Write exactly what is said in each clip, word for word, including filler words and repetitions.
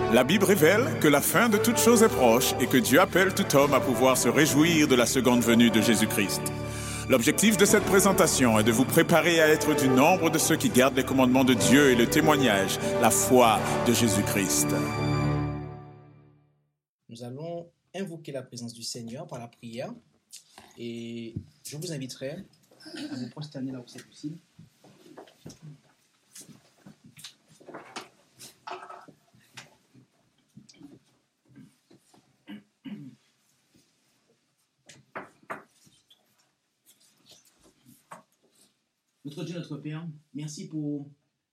La Bible révèle que la fin de toute chose est proche et que Dieu appelle tout homme à pouvoir se réjouir de la seconde venue de Jésus-Christ. L'objectif de cette présentation est de vous préparer à être du nombre de ceux qui gardent les commandements de Dieu et le témoignage, la foi de Jésus-Christ. Nous allons invoquer la présence du Seigneur par la prière et je vous inviterai à vous prosterner là où c'est possible. Notre Dieu, notre Père, merci pour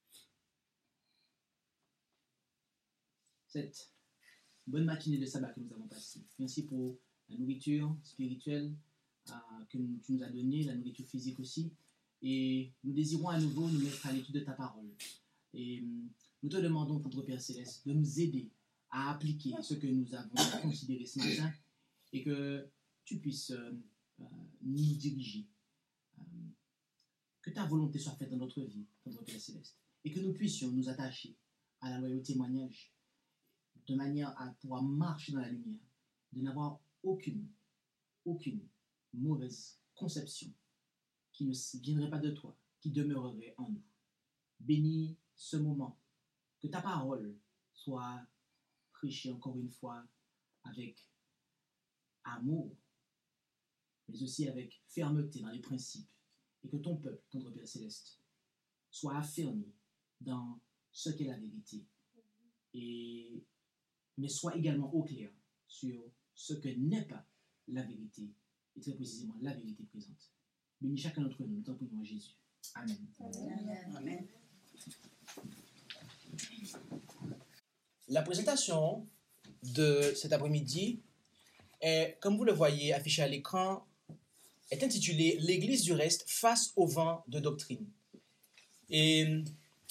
cette bonne matinée de sabbat que nous avons passée. Merci pour la nourriture spirituelle euh, que tu nous as donnée, la nourriture physique aussi. Et nous désirons à nouveau nous mettre à l'étude de ta parole. Et nous te demandons, notre Père Céleste, de nous aider à appliquer ce que nous avons considéré ce matin et que tu puisses euh, euh, nous diriger. Euh, que ta volonté soit faite dans notre vie, notre Père Céleste, et que nous puissions nous attacher à la loi et au témoignage de manière à pouvoir marcher dans la lumière, de n'avoir aucune, aucune mauvaise conception qui ne viendrait pas de toi, qui demeurerait en nous. Bénis ce moment, que ta parole soit prêchée encore une fois avec amour, mais aussi avec fermeté dans les principes, et que ton peuple, ton Père Céleste, soit affermi dans ce qu'est la vérité, et, mais soit également au clair sur ce que n'est pas la vérité, et très précisément la vérité présente. Bénis chacun d'entre nous, nous t'en prions en Jésus. Amen. Amen. Amen. La présentation de cet après-midi est, comme vous le voyez affiché à l'écran, est intitulée « L'Église du reste face au vent de doctrine ». Et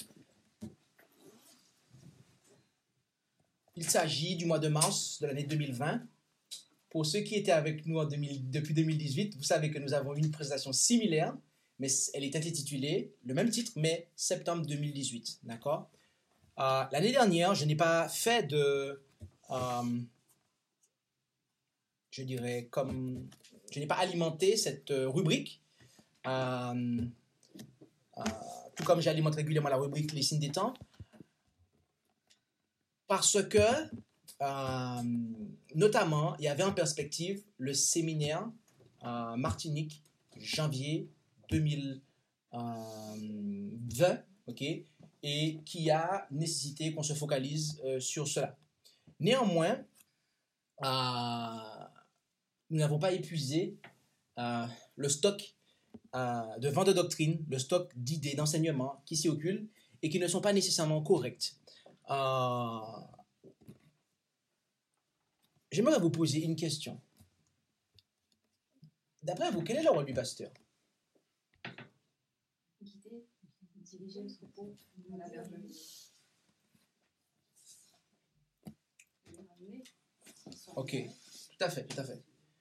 il s'agit du mois de mars de l'année deux mille vingt. Pour ceux qui étaient avec nous en deux mille, depuis deux mille dix-huit, vous savez que nous avons eu une présentation similaire, mais elle est intitulée, le même titre, mais septembre deux mille dix-huit. D'accord? Euh, l'année dernière, je n'ai pas fait de... Euh, je dirais comme... Je n'ai pas alimenté cette euh, rubrique, euh, euh, tout comme j'alimente régulièrement la rubrique Les signes des temps, parce que, euh, notamment, il y avait en perspective le séminaire euh, Martinique, janvier deux mille vingt, ok, et qui a nécessité qu'on se focalise euh, sur cela. Néanmoins, euh, nous n'avons pas épuisé euh, le stock euh, de vent de doctrine, le stock d'idées, d'enseignements qui circulent et qui ne sont pas nécessairement corrects. Euh, j'aimerais vous poser une question. D'après vous, quel est le rôle du pasteur? Guider, diriger le troupeau dans la bergerie. Ok, tout à fait, tout à fait.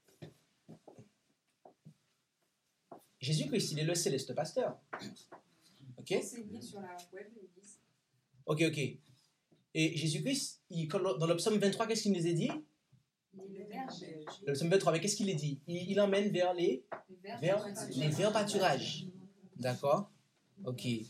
Jésus-Christ, il est le céleste pasteur. Ok? Enseigner sur la web, ils disent. Ok, ok. Et Jésus-Christ, il, dans le psaume vingt-trois, qu'est-ce qu'il nous a dit? Il est le berger. Le psaume vingt-trois, mais qu'est-ce qu'il a dit? Il, il emmène vers les, vers les verts pâturages. D'accord? Ok. Et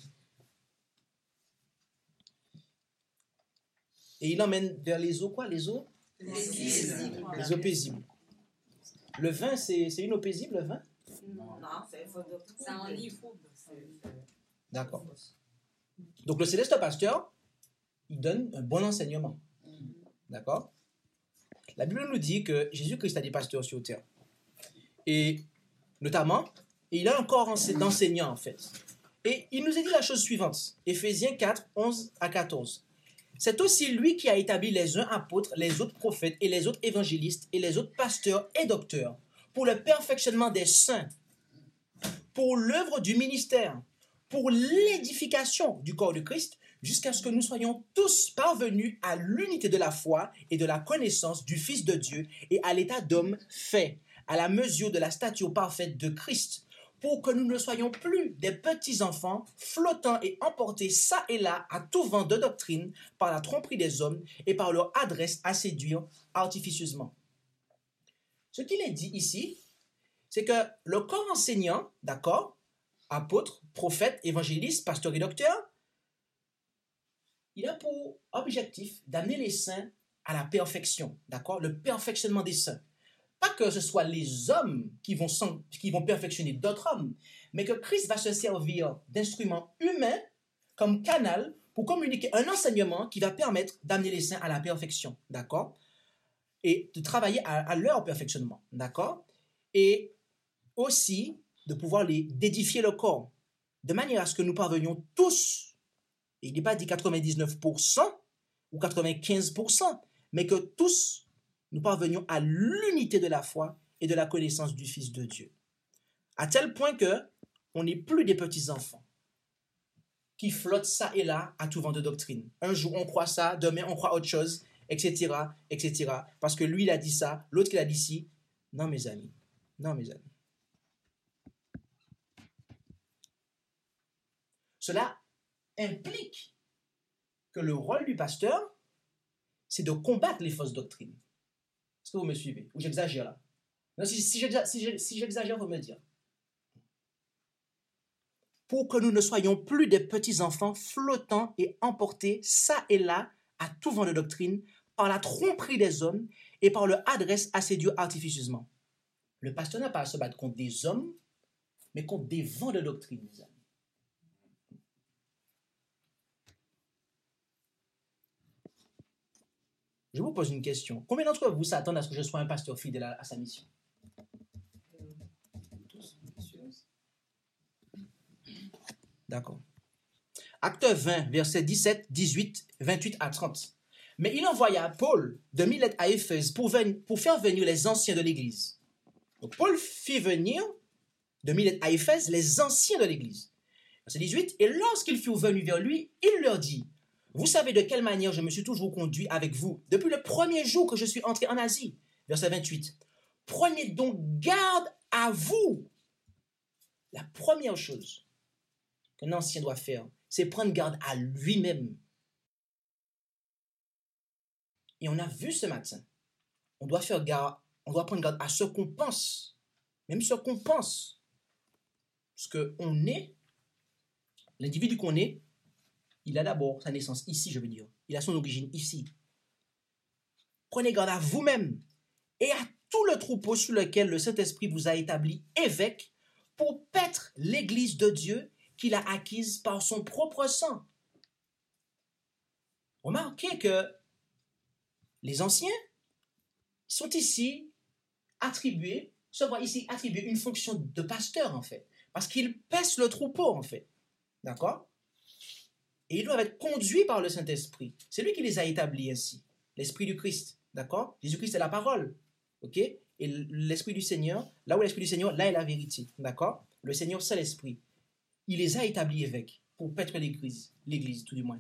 il emmène vers les eaux quoi? Les eaux? Paisibles. Les eaux paisibles. Le vin, c'est, c'est une eau paisible, le vin? Non, c'est un livre. D'accord. Donc le céleste pasteur, il donne un bon enseignement. D'accord? La Bible nous dit que Jésus-Christ a des pasteurs sur terre. Et notamment, il a un corps d'enseignants en fait. Et il nous a dit la chose suivante. Éphésiens quatre, onze à quatorze. C'est aussi lui qui a établi les uns apôtres, les autres prophètes et les autres évangélistes et les autres pasteurs et docteurs pour le perfectionnement des saints, pour l'œuvre du ministère, pour l'édification du corps de Christ, jusqu'à ce que nous soyons tous parvenus à l'unité de la foi et de la connaissance du Fils de Dieu et à l'état d'homme fait, à la mesure de la stature parfaite de Christ, pour que nous ne soyons plus des petits enfants flottants et emportés çà et là à tout vent de doctrine par la tromperie des hommes et par leur adresse à séduire artificieusement. Ce qu'il est dit ici, c'est que le corps enseignant, d'accord, apôtre, prophète, évangéliste, pasteur et docteur, il a pour objectif d'amener les saints à la perfection, d'accord, le perfectionnement des saints. Pas que ce soit les hommes qui vont, qui vont perfectionner d'autres hommes, mais que Christ va se servir d'instruments humains comme canal pour communiquer un enseignement qui va permettre d'amener les saints à la perfection, d'accord, et de travailler à, à leur perfectionnement, d'accord, et aussi de pouvoir les, d'édifier le corps, de manière à ce que nous parvenions tous, et il n'est pas dit quatre-vingt-dix-neuf pour cent ou quatre-vingt-quinze pour cent, mais que tous nous parvenions à l'unité de la foi et de la connaissance du Fils de Dieu. À tel point que on n'est plus des petits-enfants qui flottent ça et là à tout vent de doctrine. Un jour on croit ça, demain on croit autre chose, et cetera, et cetera. Parce que lui il a dit ça, l'autre il a dit ci. Non mes amis, non mes amis. Cela implique que le rôle du pasteur, c'est de combattre les fausses doctrines. Est-ce que vous me suivez? Ou j'exagère là? Non, si, si j'exagère, si, si j'exagère, vous me dire. Pour que nous ne soyons plus des petits-enfants flottants et emportés çà et là à tout vent de doctrine par la tromperie des hommes et par leur adresse à séduire artificieusement. Le pasteur n'a pas à se battre contre des hommes, mais contre des vents de doctrine, mes amis. Je vous pose une question. Combien d'entre vous s'attendent à ce que je sois un pasteur fidèle à, à sa mission? D'accord. Acte vingt, versets dix-sept, dix-huit, vingt-huit à trente. Mais il envoya Paul de Milet à Éphèse pour, ven- pour faire venir les anciens de l'Église. Donc Paul fit venir de Milet à Éphèse les anciens de l'Église. Verset dix-huit. Et lorsqu'ils furent venus vers lui, il leur dit: vous savez de quelle manière je me suis toujours conduit avec vous depuis le premier jour que je suis entré en Asie. Verset vingt-huit. Prenez donc garde à vous. La première chose qu'un ancien doit faire, c'est prendre garde à lui-même. Et on a vu ce matin, on doit faire garde, on doit prendre garde à ce qu'on pense, même ce qu'on pense. Parce qu'on est, l'individu qu'on est, il a d'abord sa naissance ici, je veux dire. Il a son origine ici. Prenez garde à vous-même et à tout le troupeau sur lequel le Saint-Esprit vous a établi évêque pour paître l'Église de Dieu qu'il a acquise par son propre sang. Remarquez que les anciens sont ici attribués, se voient ici attribuer une fonction de pasteur en fait, parce qu'ils paissent le troupeau en fait. D'accord? Et ils doivent être conduits par le Saint-Esprit. C'est lui qui les a établis ainsi. L'Esprit du Christ. D'accord? Jésus-Christ est la parole. OK? Et l'Esprit du Seigneur, là où l'Esprit du Seigneur, là est la vérité. D'accord? Le Seigneur, c'est l'Esprit. Il les a établis évêques pour paître l'Église. L'Église, tout du moins.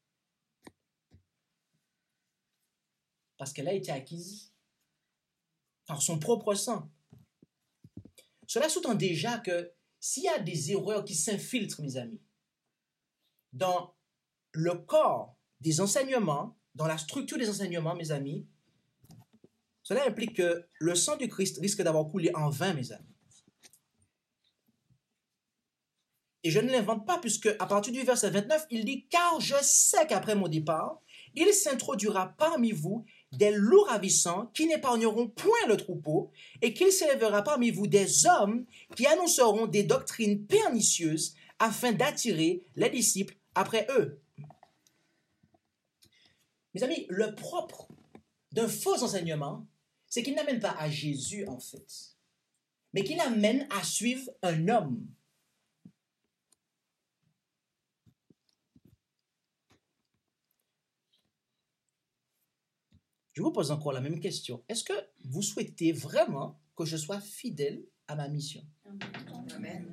Parce qu'elle a été acquise par son propre sang. Cela sous-tend déjà que s'il y a des erreurs qui s'infiltrent, mes amis, dans le corps des enseignements, dans la structure des enseignements, mes amis, cela implique que le sang du Christ risque d'avoir coulé en vain, mes amis. Et je ne l'invente pas, puisque à partir du verset vingt-neuf, il dit « Car je sais qu'après mon départ, il s'introduira parmi vous des loups ravissants qui n'épargneront point le troupeau, et qu'il s'élèvera parmi vous des hommes qui annonceront des doctrines pernicieuses afin d'attirer les disciples après eux. » Mes amis, le propre d'un faux enseignement, c'est qu'il n'amène pas à Jésus en fait, mais qu'il amène à suivre un homme. Je vous pose encore la même question. Est-ce que vous souhaitez vraiment que je sois fidèle à ma mission? Amen.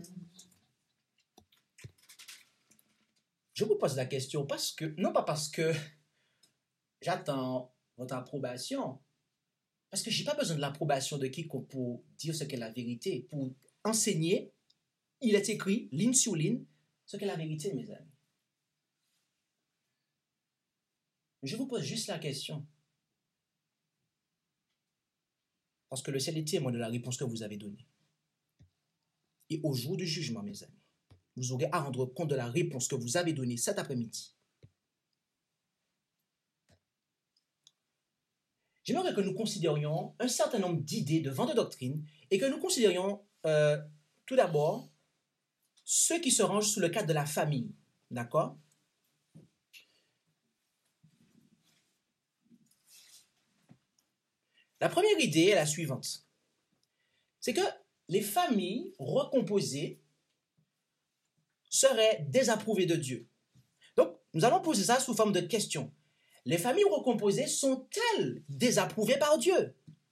Je vous pose la question parce que, non pas parce que j'attends votre approbation, parce que je n'ai pas besoin de l'approbation de quiconque pour dire ce qu'est la vérité, pour enseigner il est écrit, ligne sur ligne, ce qu'est la vérité, mes amis. Je vous pose juste la question. Parce que le ciel est témoin de la réponse que vous avez donnée. Et au jour du jugement, mes amis, vous aurez à rendre compte de la réponse que vous avez donnée cet après-midi. J'aimerais que nous considérions un certain nombre d'idées, de vents de doctrine, et que nous considérions euh, tout d'abord ceux qui se rangent sous le cadre de la famille. D'accord? La première idée est la suivante. C'est que les familles recomposées seraient désapprouvées de Dieu. Donc, nous allons poser ça sous forme de question. Les familles recomposées sont-elles désapprouvées par Dieu?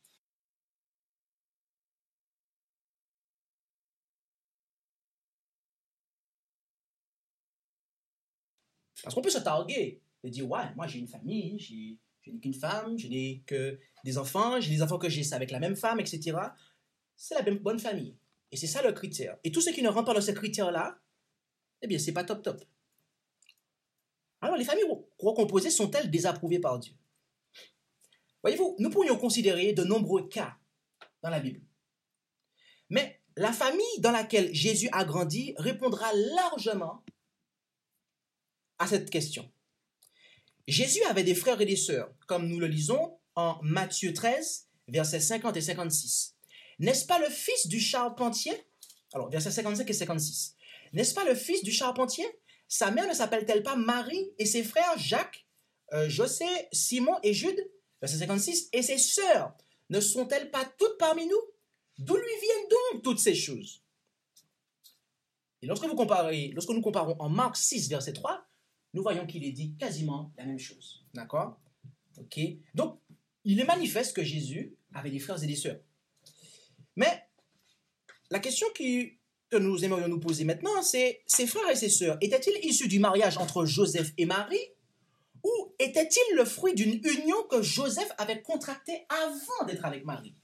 Parce qu'on peut se targuer et dire, ouais, moi j'ai une famille, j'ai, je n'ai qu'une femme, je n'ai que des enfants, j'ai des enfants que j'ai avec la même femme, et cetera. C'est la bonne famille. Et c'est ça le critère. Et tout ce qui ne rentre pas dans ce critère-là, eh bien, c'est pas top top. Alors, les familles recomposées sont-elles désapprouvées par Dieu? Voyez-vous, nous pourrions considérer de nombreux cas dans la Bible. Mais la famille dans laquelle Jésus a grandi répondra largement à cette question. Jésus avait des frères et des sœurs, comme nous le lisons en Matthieu treize, versets cinquante et cinquante-six. N'est-ce pas le fils du charpentier? Alors, versets cinquante-cinq et cinquante-six. N'est-ce pas le fils du charpentier? Sa mère ne s'appelle-t-elle pas Marie et ses frères Jacques, euh, José, Simon et Jude? Verset cinquante-six. Et ses sœurs ne sont-elles pas toutes parmi nous? D'où lui viennent donc toutes ces choses? Et lorsque, vous comparez, lorsque nous comparons en Marc six, verset trois, nous voyons qu'il est dit quasiment la même chose. D'accord? Ok. Donc, il est manifeste que Jésus avait des frères et des sœurs. Mais la question qui... que nous aimerions nous poser maintenant, c'est ses frères et ses sœurs, étaient-ils issus du mariage entre Joseph et Marie ou étaient-ils le fruit d'une union que Joseph avait contractée avant d'être avec Marie?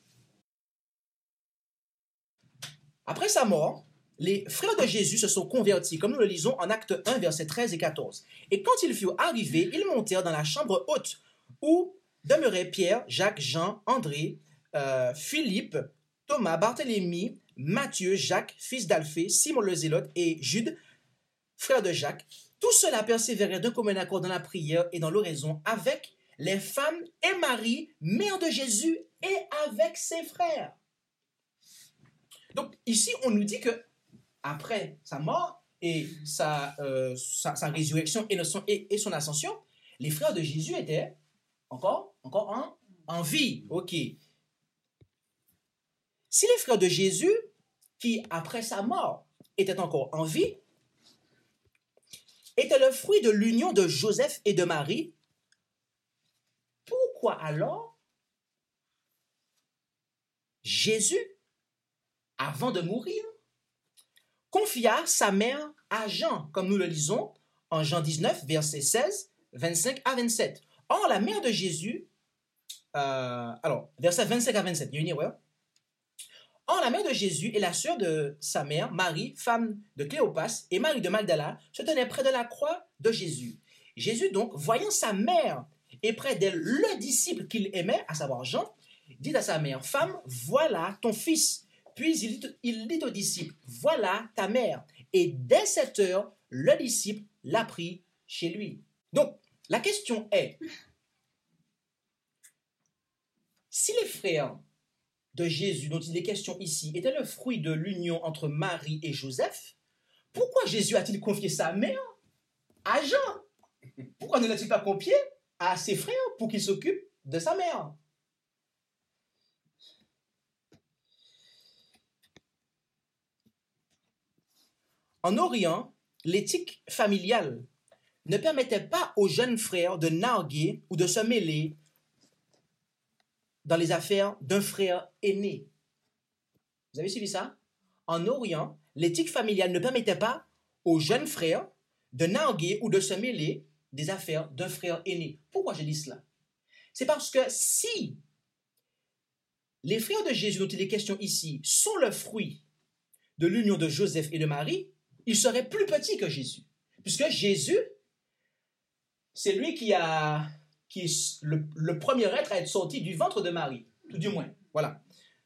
Après sa mort, les frères de Jésus se sont convertis, comme nous le lisons en Acte un, versets treize et quatorze. Et quand ils furent arrivés, ils montèrent dans la chambre haute où demeuraient Pierre, Jacques, Jean, André, euh, Philippe, Thomas, Barthélemy, Matthieu, Jacques, fils d'Alphée, Simon le Zélote et Jude, frère de Jacques. Tout cela persévérait d'un commun accord dans la prière et dans l'oraison avec les femmes et Marie, mère de Jésus, et avec ses frères. Donc ici, on nous dit que après sa mort et sa, euh, sa, sa résurrection et son, et, et son ascension, les frères de Jésus étaient encore, encore en, en vie. Ok. Si les frères de Jésus, qui après sa mort étaient encore en vie, étaient le fruit de l'union de Joseph et de Marie, pourquoi alors Jésus, avant de mourir, confia sa mère à Jean, comme nous le lisons en Jean dix-neuf, versets seize, vingt-cinq à vingt-sept. Or, la mère de Jésus, euh, alors, versets vingt-cinq à vingt-sept, il y a une erreur. Or, la mère de Jésus et la sœur de sa mère, Marie, femme de Cléopas, et Marie de Magdala, se tenaient près de la croix de Jésus. Jésus, donc, voyant sa mère et près d'elle le disciple qu'il aimait, à savoir Jean, dit à sa mère, « Femme, voilà ton fils. » Puis il dit, il dit au disciple, « Voilà ta mère. » Et dès cette heure, le disciple l'a pris chez lui. Donc, la question est, si les frères de Jésus, dont il est question ici, étaient le fruit de l'union entre Marie et Joseph, pourquoi Jésus a-t-il confié sa mère à Jean? Pourquoi ne l'a-t-il pas confié à ses frères pour qu'ils s'occupent de sa mère? En Orient, l'éthique familiale ne permettait pas aux jeunes frères de narguer ou de se mêler dans les affaires d'un frère aîné. Vous avez suivi ça? En Orient, l'éthique familiale ne permettait pas aux jeunes frères de narguer ou de se mêler des affaires d'un frère aîné. Pourquoi je dis cela? C'est parce que si les frères de Jésus dont il est question ici sont le fruit de l'union de Joseph et de Marie, il serait plus petit que Jésus. Puisque Jésus, c'est lui qui, a, qui est le, le premier être à être sorti du ventre de Marie, tout du moins. Voilà.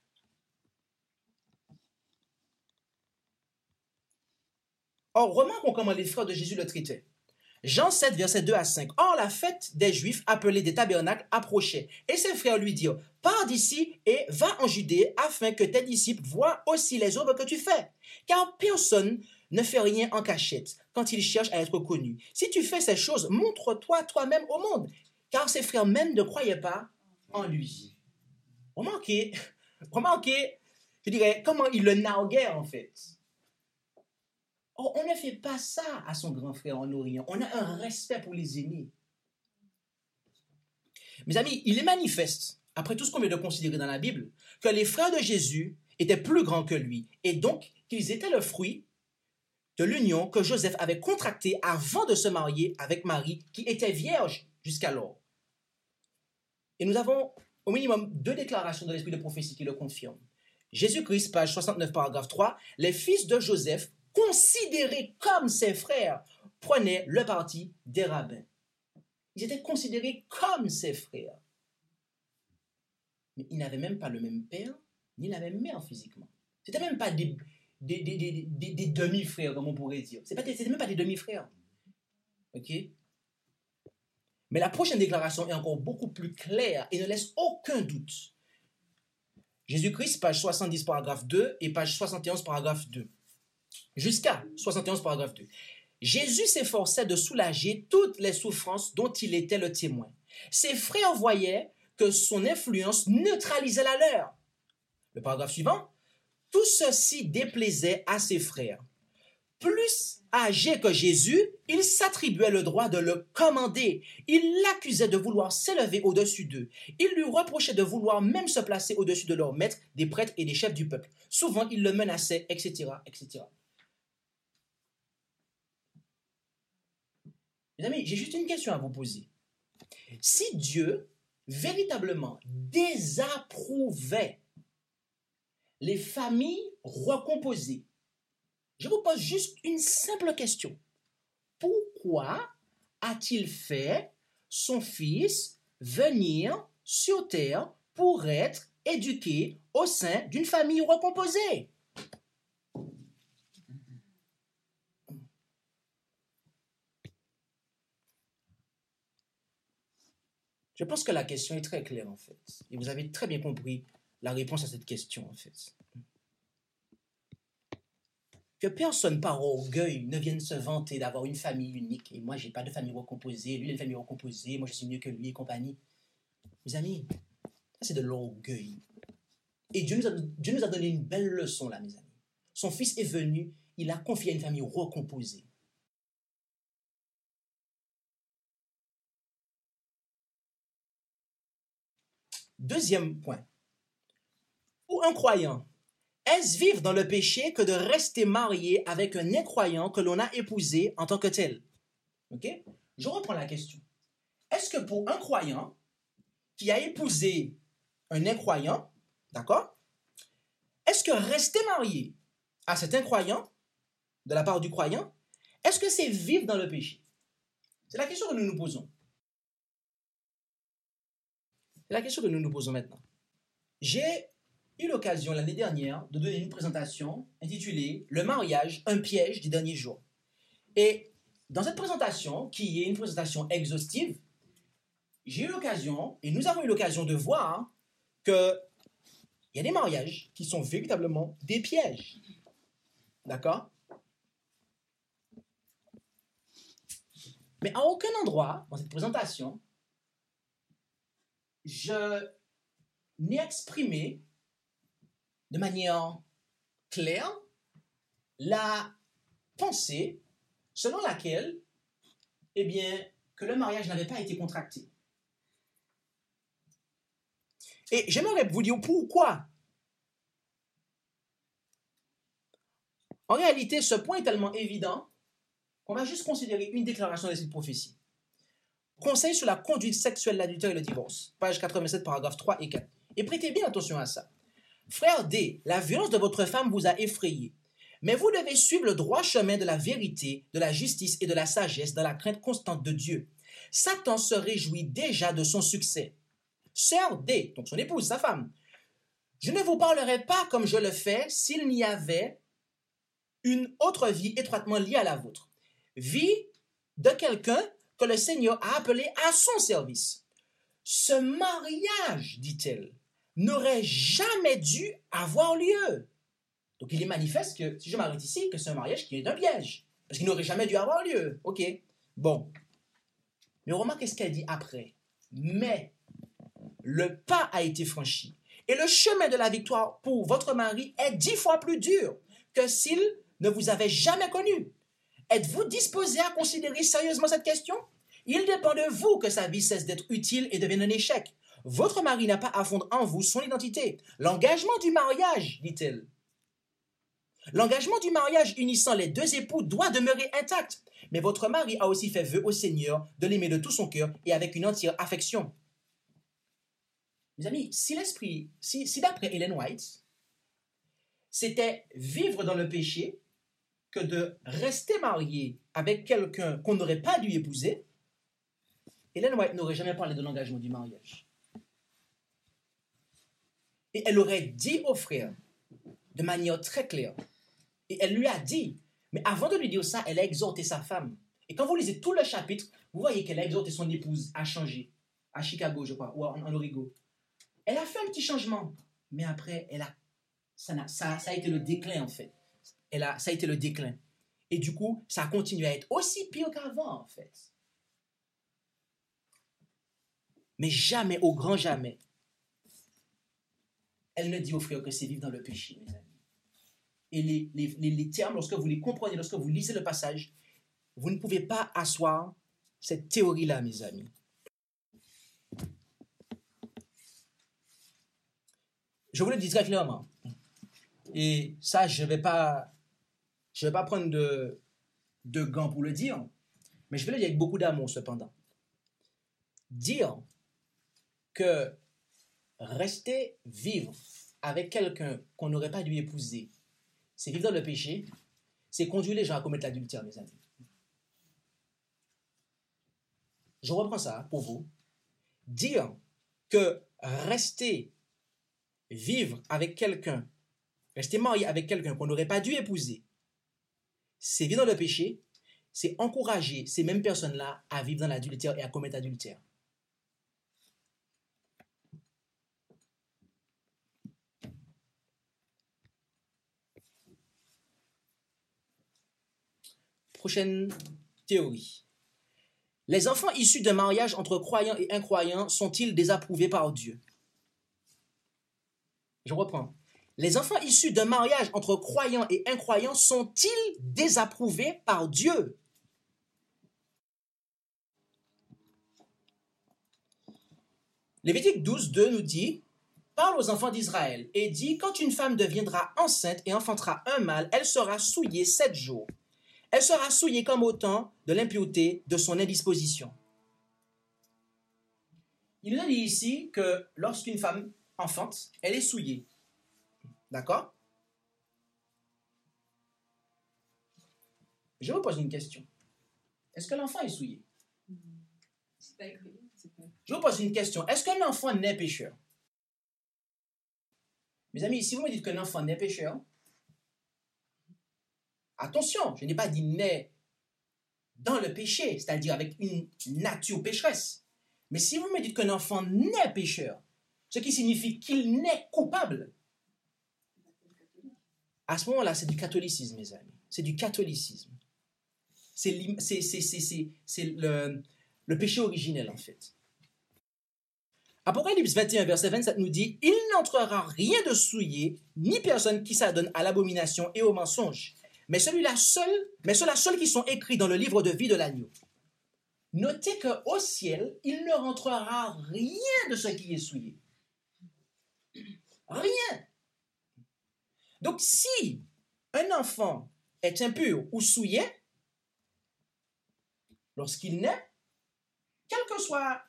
Or, remarquons comment les frères de Jésus le traitaient. Jean sept, versets deux à cinq. Or, la fête des Juifs, appelée des tabernacles, approchait. Et ses frères lui dirent, pars d'ici et va en Judée, afin que tes disciples voient aussi les œuvres que tu fais. Car personne ne fait rien en cachette quand il cherche à être connu. Si tu fais ces choses, montre-toi toi-même au monde. Car ses frères même ne croyaient pas en lui. Remarquez, remarquez, je dirais, comment il le narguait en fait. Oh, on ne fait pas ça à son grand frère en Orient. On a un respect pour les aînés. Mes amis, il est manifeste, après tout ce qu'on vient de considérer dans la Bible, que les frères de Jésus étaient plus grands que lui, et donc qu'ils étaient le fruit de l'union que Joseph avait contractée avant de se marier avec Marie, qui était vierge jusqu'alors. Et nous avons au minimum deux déclarations de l'esprit de prophétie qui le confirment. Jésus-Christ, page soixante-neuf, paragraphe trois, les fils de Joseph, considérés comme ses frères, prenaient le parti des rabbins. Ils étaient considérés comme ses frères. Mais ils n'avaient même pas le même père, ni la même mère physiquement. Ce n'étaient même pas des, des, des, des, des, des demi-frères, comme on pourrait dire. Ce n'étaient même pas des demi-frères. OK? Mais la prochaine déclaration est encore beaucoup plus claire et ne laisse aucun doute. Jésus-Christ, page soixante-dix, paragraphe deux, et page soixante et onze, paragraphe deux. Jusqu'à soixante et onze, paragraphe deux. Jésus s'efforçait de soulager toutes les souffrances dont il était le témoin. Ses frères voyaient que son influence neutralisait la leur. Le paragraphe suivant. Tout ceci déplaisait à ses frères. Plus âgé que Jésus, il s'attribuait le droit de le commander. Il l'accusait de vouloir s'élever au-dessus d'eux. Il lui reprochait de vouloir même se placer au-dessus de leurs maîtres, des prêtres et des chefs du peuple. Souvent, il le menaçait, et cetera, et cetera. Mes amis, j'ai juste une question à vous poser. Si Dieu véritablement désapprouvait les familles recomposées, je vous pose juste une simple question. Pourquoi a-t-il fait son fils venir sur terre pour être éduqué au sein d'une famille recomposée? Je pense que la question est très claire en fait. Et vous avez très bien compris la réponse à cette question en fait. Que personne par orgueil ne vienne se vanter d'avoir une famille unique. Et moi, je n'ai pas de famille recomposée. Lui, il a une famille recomposée. Moi, je suis mieux que lui et compagnie. Mes amis, ça, c'est de l'orgueil. Et Dieu nous, a, Dieu nous a donné une belle leçon, là, mes amis. Son fils est venu, il a confié à une famille recomposée. Deuxième point. Pour un croyant, est-ce vivre dans le péché que de rester marié avec un incroyant que l'on a épousé en tant que tel? Ok? Je reprends la question. Est-ce que pour un croyant qui a épousé un incroyant, d'accord? Est-ce que rester marié à cet incroyant, de la part du croyant, est-ce que c'est vivre dans le péché? C'est la question que nous nous posons. C'est la question que nous nous posons maintenant. J'ai eu l'occasion l'année dernière de donner une présentation intitulée « Le mariage, un piège des derniers jours ». Et dans cette présentation, qui est une présentation exhaustive, j'ai eu l'occasion, et nous avons eu l'occasion de voir qu'il y a des mariages qui sont véritablement des pièges. D'accord? Mais à aucun endroit dans cette présentation, je n'ai exprimé de manière claire la pensée selon laquelle, eh bien, que le mariage n'avait pas été contracté. Et j'aimerais vous dire pourquoi. En réalité, ce point est tellement évident qu'on va juste considérer une déclaration de cette prophétie. Conseil sur la conduite sexuelle, l'adultère et le divorce, page quatre-vingt-sept, paragraphes trois et quatre. Et prêtez bien attention à ça. Frère D, la violence de votre femme vous a effrayé. Mais vous devez suivre le droit chemin de la vérité, de la justice et de la sagesse dans la crainte constante de Dieu. Satan se réjouit déjà de son succès. Sœur D, donc son épouse, sa femme, je ne vous parlerai pas comme je le fais s'il n'y avait une autre vie étroitement liée à la vôtre. Vie de quelqu'un que le Seigneur a appelé à son service. Ce mariage, dit-elle, n'aurait jamais dû avoir lieu. Donc il est manifeste que, si je m'arrête ici, que c'est un mariage qui est un piège. Parce qu'il n'aurait jamais dû avoir lieu. OK. Bon. Mais remarquez ce qu'elle dit après. Mais le pas a été franchi. Et le chemin de la victoire pour votre mari est dix fois plus dur que s'il ne vous avait jamais connu. Êtes-vous disposé à considérer sérieusement cette question? Il dépend de vous que sa vie cesse d'être utile et devienne un échec. Votre mari n'a pas à fondre en vous son identité. L'engagement du mariage, dit-elle. L'engagement du mariage unissant les deux époux doit demeurer intact. Mais votre mari a aussi fait vœu au Seigneur de l'aimer de tout son cœur et avec une entière affection. Mes amis, si l'esprit, si, si d'après Ellen White, c'était vivre dans le péché que de rester marié avec quelqu'un qu'on n'aurait pas dû épouser, Ellen White n'aurait jamais parlé de l'engagement du mariage. Et elle aurait dit au frère, de manière très claire, et elle lui a dit, mais avant de lui dire ça, elle a exhorté sa femme. Et quand vous lisez tout le chapitre, vous voyez qu'elle a exhorté son épouse à changer, à Chicago, je crois, ou en, en Origo. Elle a fait un petit changement, mais après, elle a, ça, a, ça, ça a été le déclin, en fait. Elle a, ça a été le déclin. Et du coup, ça a continué à être aussi pire qu'avant, en fait. Mais jamais, au grand jamais, elle ne dit aux frères que c'est vivre dans le péché, mes amis. Et les, les, les, les termes, lorsque vous les comprenez, lorsque vous lisez le passage, vous ne pouvez pas asseoir cette théorie-là, mes amis. Je vous le dis très clairement. Et ça, je ne vais pas, je vais pas prendre de, de gants pour le dire, mais je vais le dire avec beaucoup d'amour cependant. Dire que rester vivre avec quelqu'un qu'on n'aurait pas dû épouser, c'est vivre dans le péché, c'est conduire les gens à commettre l'adultère, mes amis. Je reprends ça pour vous. Dire que rester vivre avec quelqu'un, rester marié avec quelqu'un qu'on n'aurait pas dû épouser, c'est vivre dans le péché, c'est encourager ces mêmes personnes-là à vivre dans l'adultère et à commettre l'adultère. Prochaine théorie. Les enfants issus d'un mariage entre croyants et incroyants sont-ils désapprouvés par Dieu? Je reprends. Les enfants issus d'un mariage entre croyants et incroyants sont-ils désapprouvés par Dieu? Lévitique douze, deux nous dit, « Parle aux enfants d'Israël et dit, quand une femme deviendra enceinte et enfantera un mâle, elle sera souillée sept jours. Elle sera souillée comme au temps de l'impureté de son indisposition. » Il nous a dit ici que lorsqu'une femme enfante, elle est souillée. D'accord? Je vous pose une question. Est-ce que l'enfant est souillé? C'est pas écrit. C'est pas... Je vous pose une question. Est-ce qu'un enfant naît pécheur? Mes amis, si vous me dites qu'un enfant naît pécheur, attention, je n'ai pas dit naît dans le péché, c'est-à-dire avec une nature pécheresse. Mais si vous me dites qu'un enfant naît pécheur, ce qui signifie qu'il naît coupable, à ce moment-là, c'est du catholicisme, mes amis. C'est du catholicisme. C'est, c'est, c'est, c'est, c'est, c'est le, le péché originel, en fait. Apocalypse vingt et un, verset vingt-sept nous dit « Il n'entrera rien de souillé, ni personne qui s'adonne à l'abomination et au mensonge, mais celui-là seul, mais ceux-là seuls qui sont écrits dans le livre de vie de l'agneau. » Notez qu'au ciel, il ne rentrera rien de ce qui est souillé. Rien. Donc, si un enfant est impur ou souillé, lorsqu'il naît, quel que soit,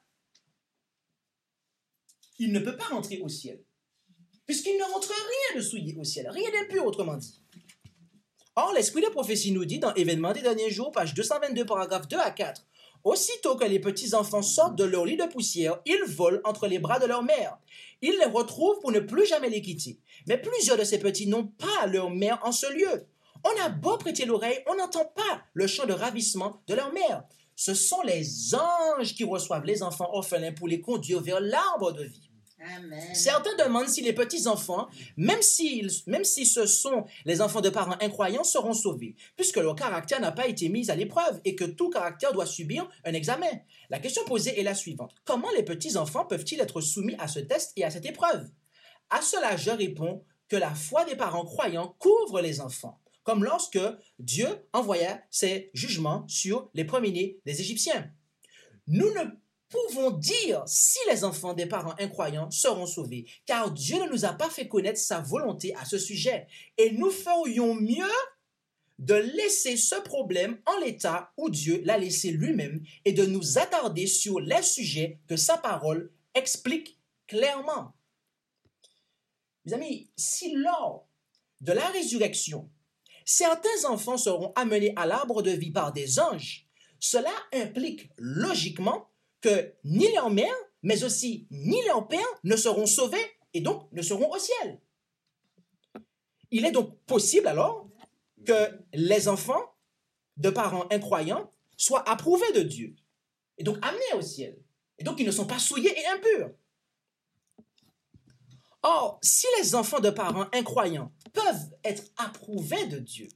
il ne peut pas rentrer au ciel, puisqu'il ne rentre rien de souillé au ciel, rien d'impur, autrement dit. Or, l'esprit de prophétie nous dit dans Événements des derniers jours, page deux cent vingt-deux, paragraphes deux à quatre, « Aussitôt que les petits-enfants sortent de leur lit de poussière, ils volent entre les bras de leur mère. Ils les retrouvent pour ne plus jamais les quitter. Mais plusieurs de ces petits n'ont pas leur mère en ce lieu. On a beau prêter l'oreille, on n'entend pas le chant de ravissement de leur mère. Ce sont les anges qui reçoivent les enfants orphelins pour les conduire vers l'arbre de vie. » Amen. Certains demandent si les petits-enfants, même si, même si ce sont les enfants de parents incroyants, seront sauvés, puisque leur caractère n'a pas été mis à l'épreuve et que tout caractère doit subir un examen. La question posée est la suivante. Comment les petits-enfants peuvent-ils être soumis à ce test et à cette épreuve? À cela, je réponds que la foi des parents croyants couvre les enfants, comme lorsque Dieu envoya ses jugements sur les premiers-nés des Égyptiens. Nous ne pouvons dire si les enfants des parents incroyants seront sauvés, car Dieu ne nous a pas fait connaître sa volonté à ce sujet. Et nous ferions mieux de laisser ce problème en l'état où Dieu l'a laissé lui-même et de nous attarder sur les sujets que sa parole explique clairement. Mes amis, si lors de la résurrection, certains enfants seront amenés à l'arbre de vie par des anges, cela implique logiquement que ni leur mère, mais aussi ni leur père ne seront sauvés et donc ne seront au ciel. Il est donc possible alors que les enfants de parents incroyants soient approuvés de Dieu et donc amenés au ciel. Et donc ils ne sont pas souillés et impurs. Or, si les enfants de parents incroyants peuvent être approuvés de Dieu,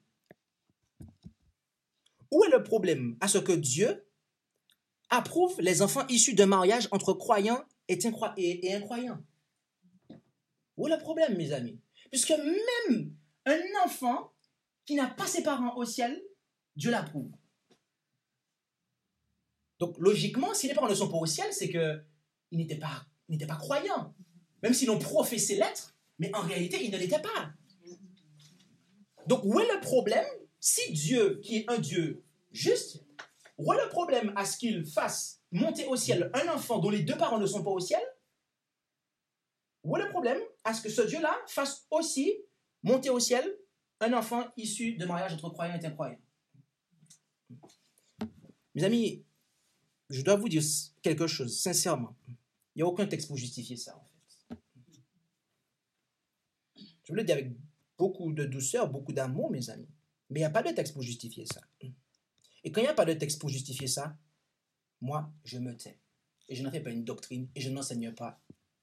où est le problème à ce que Dieu approuve les enfants issus d'un mariage entre croyants et, incro- et, et incroyants? Où est le problème, mes amis? Puisque même un enfant qui n'a pas ses parents au ciel, Dieu l'approuve. Donc, logiquement, si les parents ne sont pas au ciel, c'est qu'ils n'étaient pas, n'étaient pas croyants. Même s'ils ont professé l'être, mais en réalité, ils ne l'étaient pas. Donc, où est le problème si Dieu, qui est un Dieu juste, où est le problème à ce qu'il fasse monter au ciel un enfant dont les deux parents ne sont pas au ciel? Où est le problème à ce que ce Dieu-là fasse aussi monter au ciel un enfant issu de mariage entre croyants et incroyants? Mes amis, je dois vous dire quelque chose, sincèrement. Il n'y a aucun texte pour justifier ça, en fait. Je vous le dis avec beaucoup de douceur, beaucoup d'amour, mes amis. Mais il n'y a pas de texte pour justifier ça. Et quand il n'y a pas de texte pour justifier ça, moi, je me tais. Et je n'en fais pas une doctrine et je n'enseigne pas.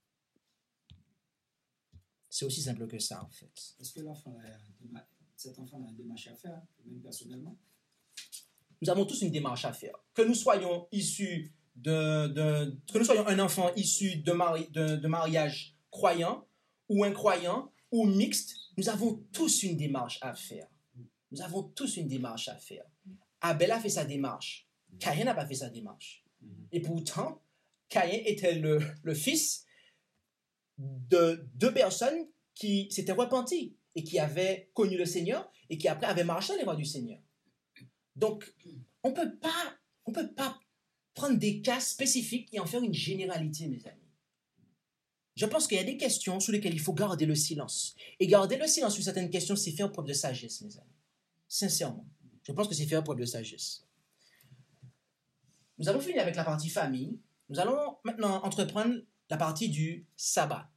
C'est aussi simple que ça, en fait. Est-ce que l'enfant a, cet enfant a une démarche à faire, même personnellement? Nous avons tous une démarche à faire. Que nous soyons issus de, de que nous soyons un enfant issu de, mari, de, de mariage croyant ou incroyant ou mixte, nous avons tous une démarche à faire. Nous avons tous une démarche à faire. Abel a fait sa démarche. Caïn n'a pas fait sa démarche. Et pourtant, Caïn était le, le fils de deux personnes qui s'étaient repenties et qui avaient connu le Seigneur et qui après avaient marché dans les voies du Seigneur. Donc, on ne peut pas, on peut pas prendre des cas spécifiques et en faire une généralité, mes amis. Je pense qu'il y a des questions sur lesquelles il faut garder le silence. Et garder le silence sur certaines questions, c'est faire preuve de sagesse, mes amis. Sincèrement, je pense que c'est faire preuve de sagesse. Nous allons finir avec la partie famille. Nous allons maintenant entreprendre la partie du sabbat.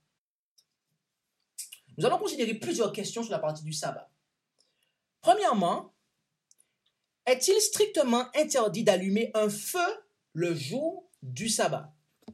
Nous allons considérer plusieurs questions sur la partie du sabbat. Premièrement, est-il strictement interdit d'allumer un feu le jour du sabbat?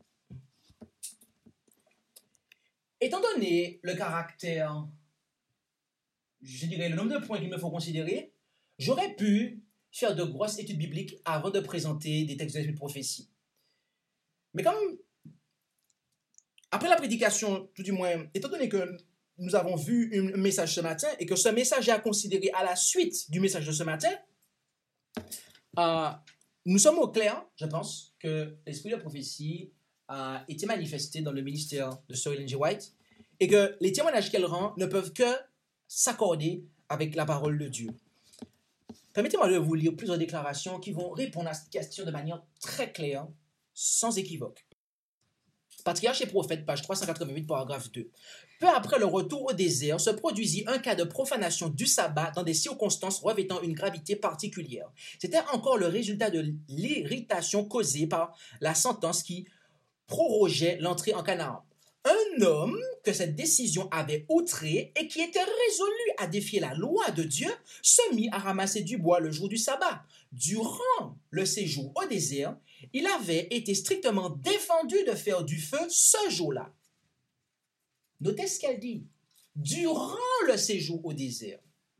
Étant donné le caractère, je dirais le nombre de points qu'il me faut considérer, j'aurais pu faire de grosses études bibliques avant de présenter des textes de prophétie. Mais comme, après la prédication, tout du moins, étant donné que nous avons vu un message ce matin et que ce message est à considérer à la suite du message de ce matin, euh, nous sommes au clair, je pense, que l'esprit de prophétie a été manifesté dans le ministère de Sir Ellen G. White et que les témoignages qu'elle rend ne peuvent que s'accorder avec la parole de Dieu. Permettez-moi de vous lire plusieurs déclarations qui vont répondre à cette question de manière très claire, sans équivoque. Patriarches et prophètes, page trois cent quatre-vingt-huit, paragraphe deux. Peu après le retour au désert, se produisit un cas de profanation du sabbat dans des circonstances revêtant une gravité particulière. C'était encore le résultat de l'irritation causée par la sentence qui prorogeait l'entrée en Canaan. Un homme que cette décision avait outré et qui était résolu à défier la loi de Dieu se mit à ramasser du bois le jour du sabbat. Durant le séjour au désert, il avait été strictement défendu de faire du feu ce jour-là. Notez ce qu'elle dit. Durant le séjour au désert.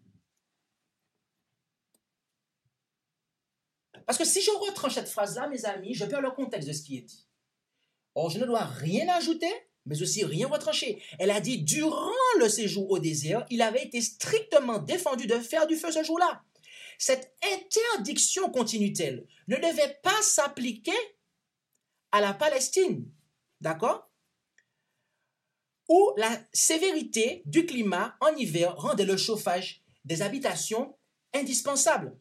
Parce que si je retranche cette phrase-là, mes amis, je perds le contexte de ce qui est dit. Or, je ne dois rien ajouter, mais aussi rien retrancher. Elle a dit, durant le séjour au désert, il avait été strictement défendu de faire du feu ce jour-là. Cette interdiction, continue-t-elle, ne devait pas s'appliquer à la Palestine, d'accord? Où la sévérité du climat en hiver rendait le chauffage des habitations indispensable.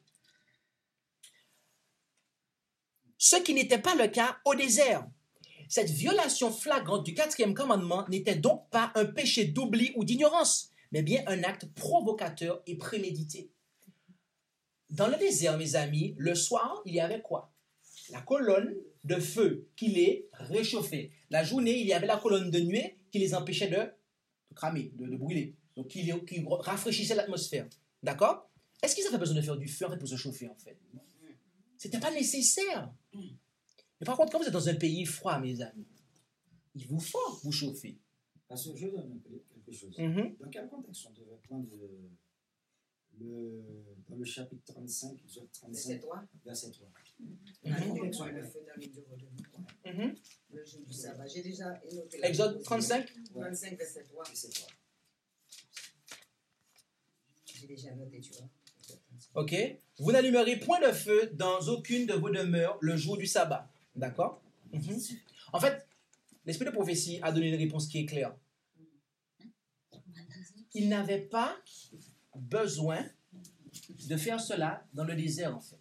Ce qui n'était pas le cas au désert. Cette violation flagrante du quatrième commandement n'était donc pas un péché d'oubli ou d'ignorance, mais bien un acte provocateur et prémédité. Dans le désert, mes amis, le soir, il y avait quoi? La colonne de feu qui les réchauffait. La journée, il y avait la colonne de nuée qui les empêchait de, de cramer, de, de brûler, donc qui, les, qui rafraîchissait l'atmosphère. D'accord? Est-ce qu'ils avaient besoin de faire du feu en fait, pour se chauffer en fait? Ce n'était pas nécessaire. Mais par contre, quand vous êtes dans un pays froid, mes amis, il vous faut vous chauffer. Parce que je donne quelque chose. Mm-hmm. Dans quel contexte on devrait prendre le, le, dans le chapitre trente-cinq, trente-cinq verset trois? Mm-hmm. Le jour du sabbat. J'ai déjà noté. Exode trente-cinq. trente-cinq, verset trois. J'ai déjà noté, tu vois. Ok. Vous n'allumerez point de feu dans aucune de vos demeures le jour du sabbat. D'accord? Mm-hmm. En fait, l'esprit de prophétie a donné une réponse qui est claire. Il n'avait pas besoin de faire cela dans le désert, en fait.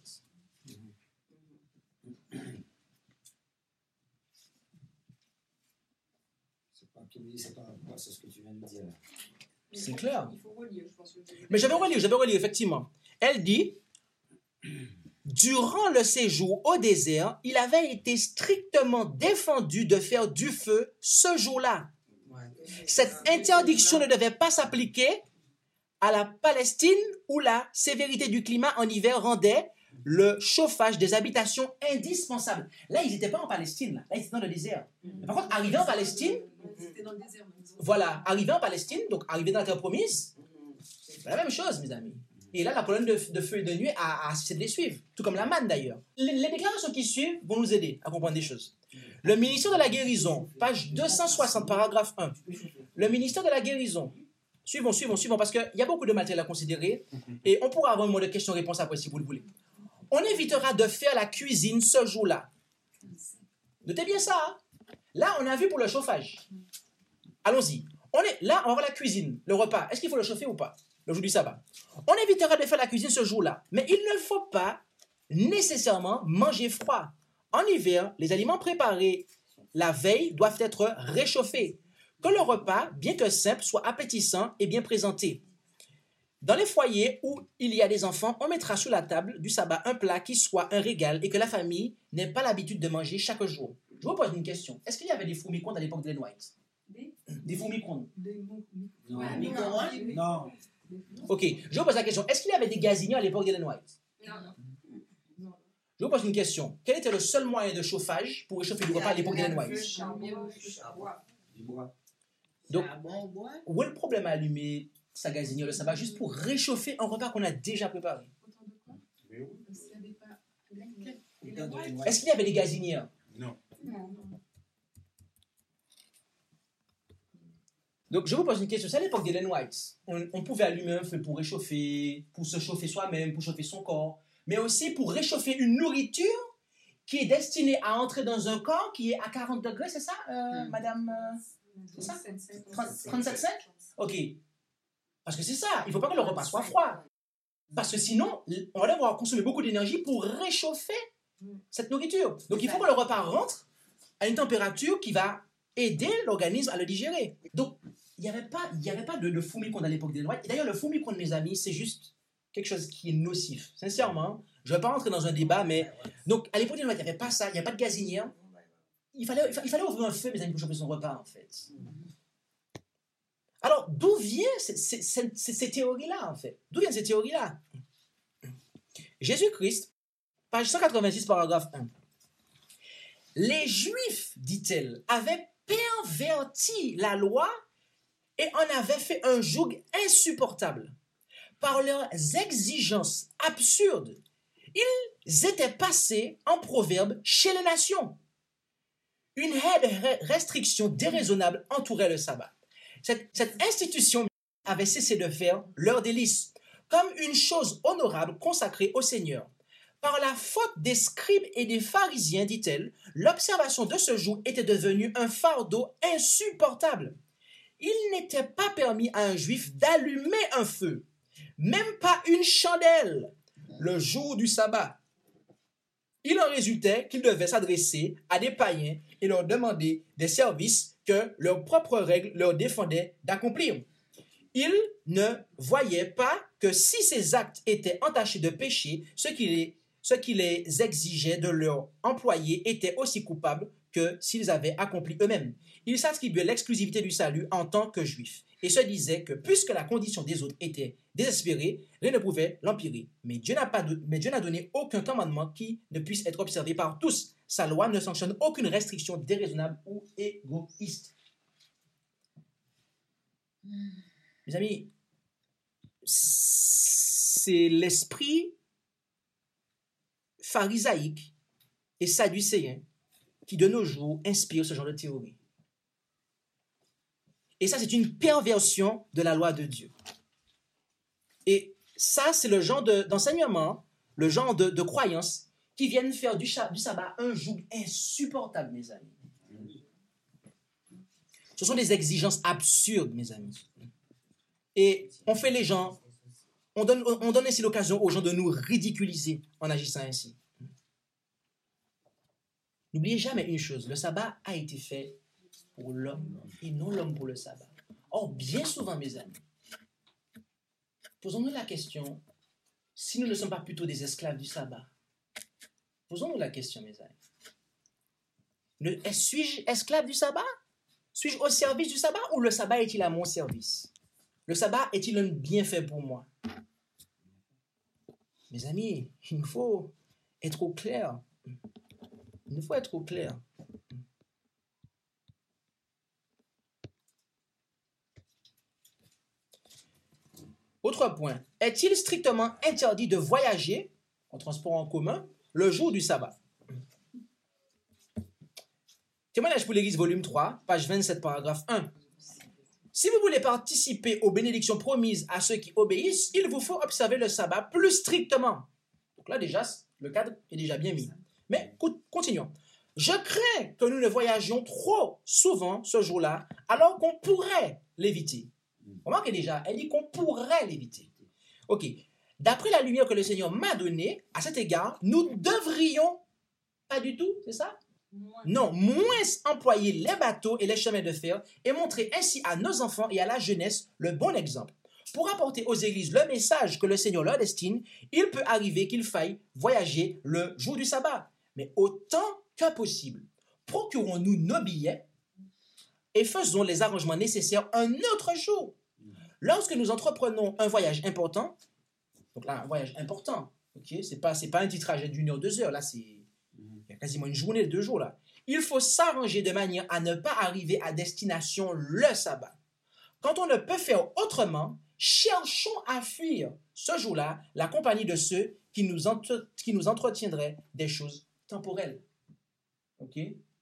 C'est pas, c'est ce que tu viens de dire là. C'est clair. Il faut relire, je pense. Que Mais j'avais relire, j'avais relire, effectivement. Elle dit, durant le séjour au désert, il avait été strictement défendu de faire du feu ce jour-là. Cette interdiction ne devait pas s'appliquer à la Palestine où la sévérité du climat en hiver rendait le chauffage des habitations indispensable. Là, ils n'étaient pas en Palestine, là, là ils étaient dans le désert. Mais par contre, arrivé en Palestine, C'était dans le désert. voilà, arrivé en Palestine, donc arrivé dans la terre promise, c'est la même chose, mes amis. Et là, la colonne de, de feu et de nuit a, a cessé de les suivre, tout comme la manne d'ailleurs. Les, les déclarations qui suivent vont nous aider à comprendre des choses. Le ministère de la guérison, page deux cent soixante, paragraphe un. Le ministère de la guérison. Suivons, suivons, suivons, parce qu'il y a beaucoup de matériel à considérer et on pourra avoir un mot de questions-réponses après si vous le voulez. On évitera de faire la cuisine ce jour-là. Notez bien ça. Hein? Là, on a vu pour le chauffage. Allons-y. On est, là, on va voir la cuisine, le repas. Est-ce qu'il faut le chauffer ou pas? Le jour du sabbat. On évitera de faire la cuisine ce jour-là. Mais il ne faut pas nécessairement manger froid. En hiver, les aliments préparés la veille doivent être réchauffés. Que le repas, bien que simple, soit appétissant et bien présenté. Dans les foyers où il y a des enfants, on mettra sur la table du sabbat un plat qui soit un régal et que la famille n'ait pas l'habitude de manger chaque jour. Je vous pose une question. Est-ce qu'il y avait des fours micro-ondes à l'époque d'Ellen White? Des, des fours micro-ondes? Non. Ouais, micro-ondes? Non. Ok, je vous pose la question. Est-ce qu'il y avait des gazinières à l'époque d'Ellen White? Non, non. Je vous pose une question. Quel était le seul moyen de chauffage pour réchauffer du repas à l'époque d'Ellen White? Du bois. Donc, où est le problème à allumer sa gazinière le sabbat juste pour réchauffer un repas qu'on a déjà préparé? Est-ce qu'il y avait des gazinières? Non. Donc, je vous pose une question. C'est à l'époque d'Ellen White. On, on pouvait allumer un feu pour réchauffer, pour se chauffer soi-même, pour chauffer son corps, mais aussi pour réchauffer une nourriture qui est destinée à entrer dans un corps qui est à quarante degrés, c'est ça, euh, madame euh, c'est ça? trente-sept virgule cinq? Ok. Parce que c'est ça. Il ne faut pas que le repas soit froid. Parce que sinon, on va devoir consommer beaucoup d'énergie pour réchauffer cette nourriture. Donc, il faut que le repas rentre à une température qui va aider l'organisme à le digérer. Donc, il n'y avait pas, il y avait pas de, de fourmicon à l'époque des Noirs. Et d'ailleurs, le fourmicon, mes amis, c'est juste quelque chose qui est nocif. Sincèrement, je ne vais pas rentrer dans un débat, mais... Donc, à l'époque des Noirs, il n'y avait pas ça, il n'y avait pas de gazinière. Il fallait, il fallait ouvrir un feu, mes amis, pour choper son repas, en fait. Alors, d'où viennent ces, ces, ces, ces théories-là, en fait? D'où viennent ces théories-là? Jésus-Christ, page cent quatre-vingt-six, paragraphe un. Les Juifs, dit-elle, avaient perverti la loi et en avaient fait un joug insupportable. Par leurs exigences absurdes, ils étaient passés en proverbe chez les nations. Une restriction déraisonnable entourait le sabbat. Cette, cette institution avait cessé de faire leur délice, comme une chose honorable consacrée au Seigneur. Par la faute des scribes et des pharisiens, dit-elle, l'observation de ce jour était devenue un fardeau insupportable. Il n'était pas permis à un juif d'allumer un feu, même pas une chandelle, le jour du sabbat. Il en résultait qu'il devait s'adresser à des païens et leur demander des services que leurs propres règles leur défendaient d'accomplir. Ils ne voyaient pas que si ces actes étaient entachés de péché, ce qui les, ce qui les exigeait de leurs employés était aussi coupable que s'ils avaient accompli eux-mêmes. Ils s'attribuaient l'exclusivité du salut en tant que juifs et se disaient que puisque la condition des autres était désespérée, rien ne pouvait l'empirer. Mais Dieu n'a pas de, mais Dieu n'a donné aucun commandement qui ne puisse être observé par tous. Sa loi ne sanctionne aucune restriction déraisonnable ou égoïste. Mes amis, c'est l'esprit pharisaïque et sadducéen qui de nos jours inspire ce genre de théorie. Et ça, c'est une perversion de la loi de Dieu. Et ça, c'est le genre de, d'enseignement, le genre de, de croyances qui viennent faire du, du sabbat un joug insupportable, mes amis. Ce sont des exigences absurdes, mes amis. Et on fait les gens, on donne, on donne ainsi l'occasion aux gens de nous ridiculiser en agissant ainsi. N'oubliez jamais une chose, le sabbat a été fait pour l'homme et non l'homme pour le sabbat. Or, bien souvent, mes amis, posons-nous la question, si nous ne sommes pas plutôt des esclaves du sabbat. Posons-nous la question, mes amis. Ne, suis-je esclave du sabbat? Suis-je au service du sabbat ou le sabbat est-il à mon service? Le sabbat est-il un bienfait pour moi? Mes amis, il nous faut être au clair. Il nous faut être au clair. Autre point, est-il strictement interdit de voyager en transport en commun le jour du sabbat? Témoignage pour l'Église, volume trois, page vingt-sept, paragraphe un. Si vous voulez participer aux bénédictions promises à ceux qui obéissent, il vous faut observer le sabbat plus strictement. Donc là, déjà, le cadre est déjà bien mis. Mais continuons. Je crains que nous ne voyagions trop souvent ce jour-là, alors qu'on pourrait l'éviter. Remarquez déjà, elle dit qu'on pourrait l'éviter. Ok. D'après la lumière que le Seigneur m'a donnée, à cet égard, nous devrions, pas du tout, c'est ça? Non, moins employer les bateaux et les chemins de fer et montrer ainsi à nos enfants et à la jeunesse le bon exemple. Pour apporter aux églises le message que le Seigneur leur destine, il peut arriver qu'il faille voyager le jour du sabbat. Mais autant que possible, procurons-nous nos billets et faisons les arrangements nécessaires un autre jour. Lorsque nous entreprenons un voyage important, donc là, un voyage important, ok, c'est pas, c'est pas un petit trajet d'une heure, deux heures, là, c'est il y a quasiment une journée de deux jours, là. Il faut s'arranger de manière à ne pas arriver à destination le sabbat. Quand on ne peut faire autrement, cherchons à fuir ce jour-là la compagnie de ceux qui nous, entre, qui nous entretiendraient des choses temporelles. Ok?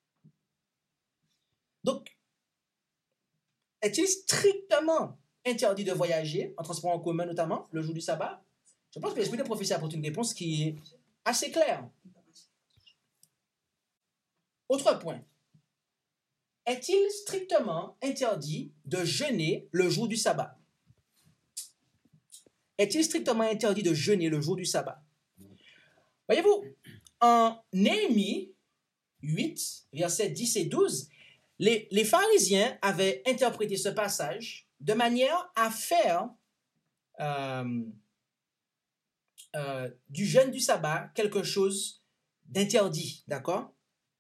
Donc, est-il strictement interdit de voyager, en transport en commun notamment, le jour du sabbat? Je pense que l'esprit de prophétie apporte une réponse qui est assez claire. Autre point. Est-il strictement interdit de jeûner le jour du sabbat? Est-il strictement interdit de jeûner le jour du sabbat? Voyez-vous, en Néhémie huit, versets dix et douze, Les, les pharisiens avaient interprété ce passage de manière à faire euh, euh, du jeûne du sabbat quelque chose d'interdit, d'accord?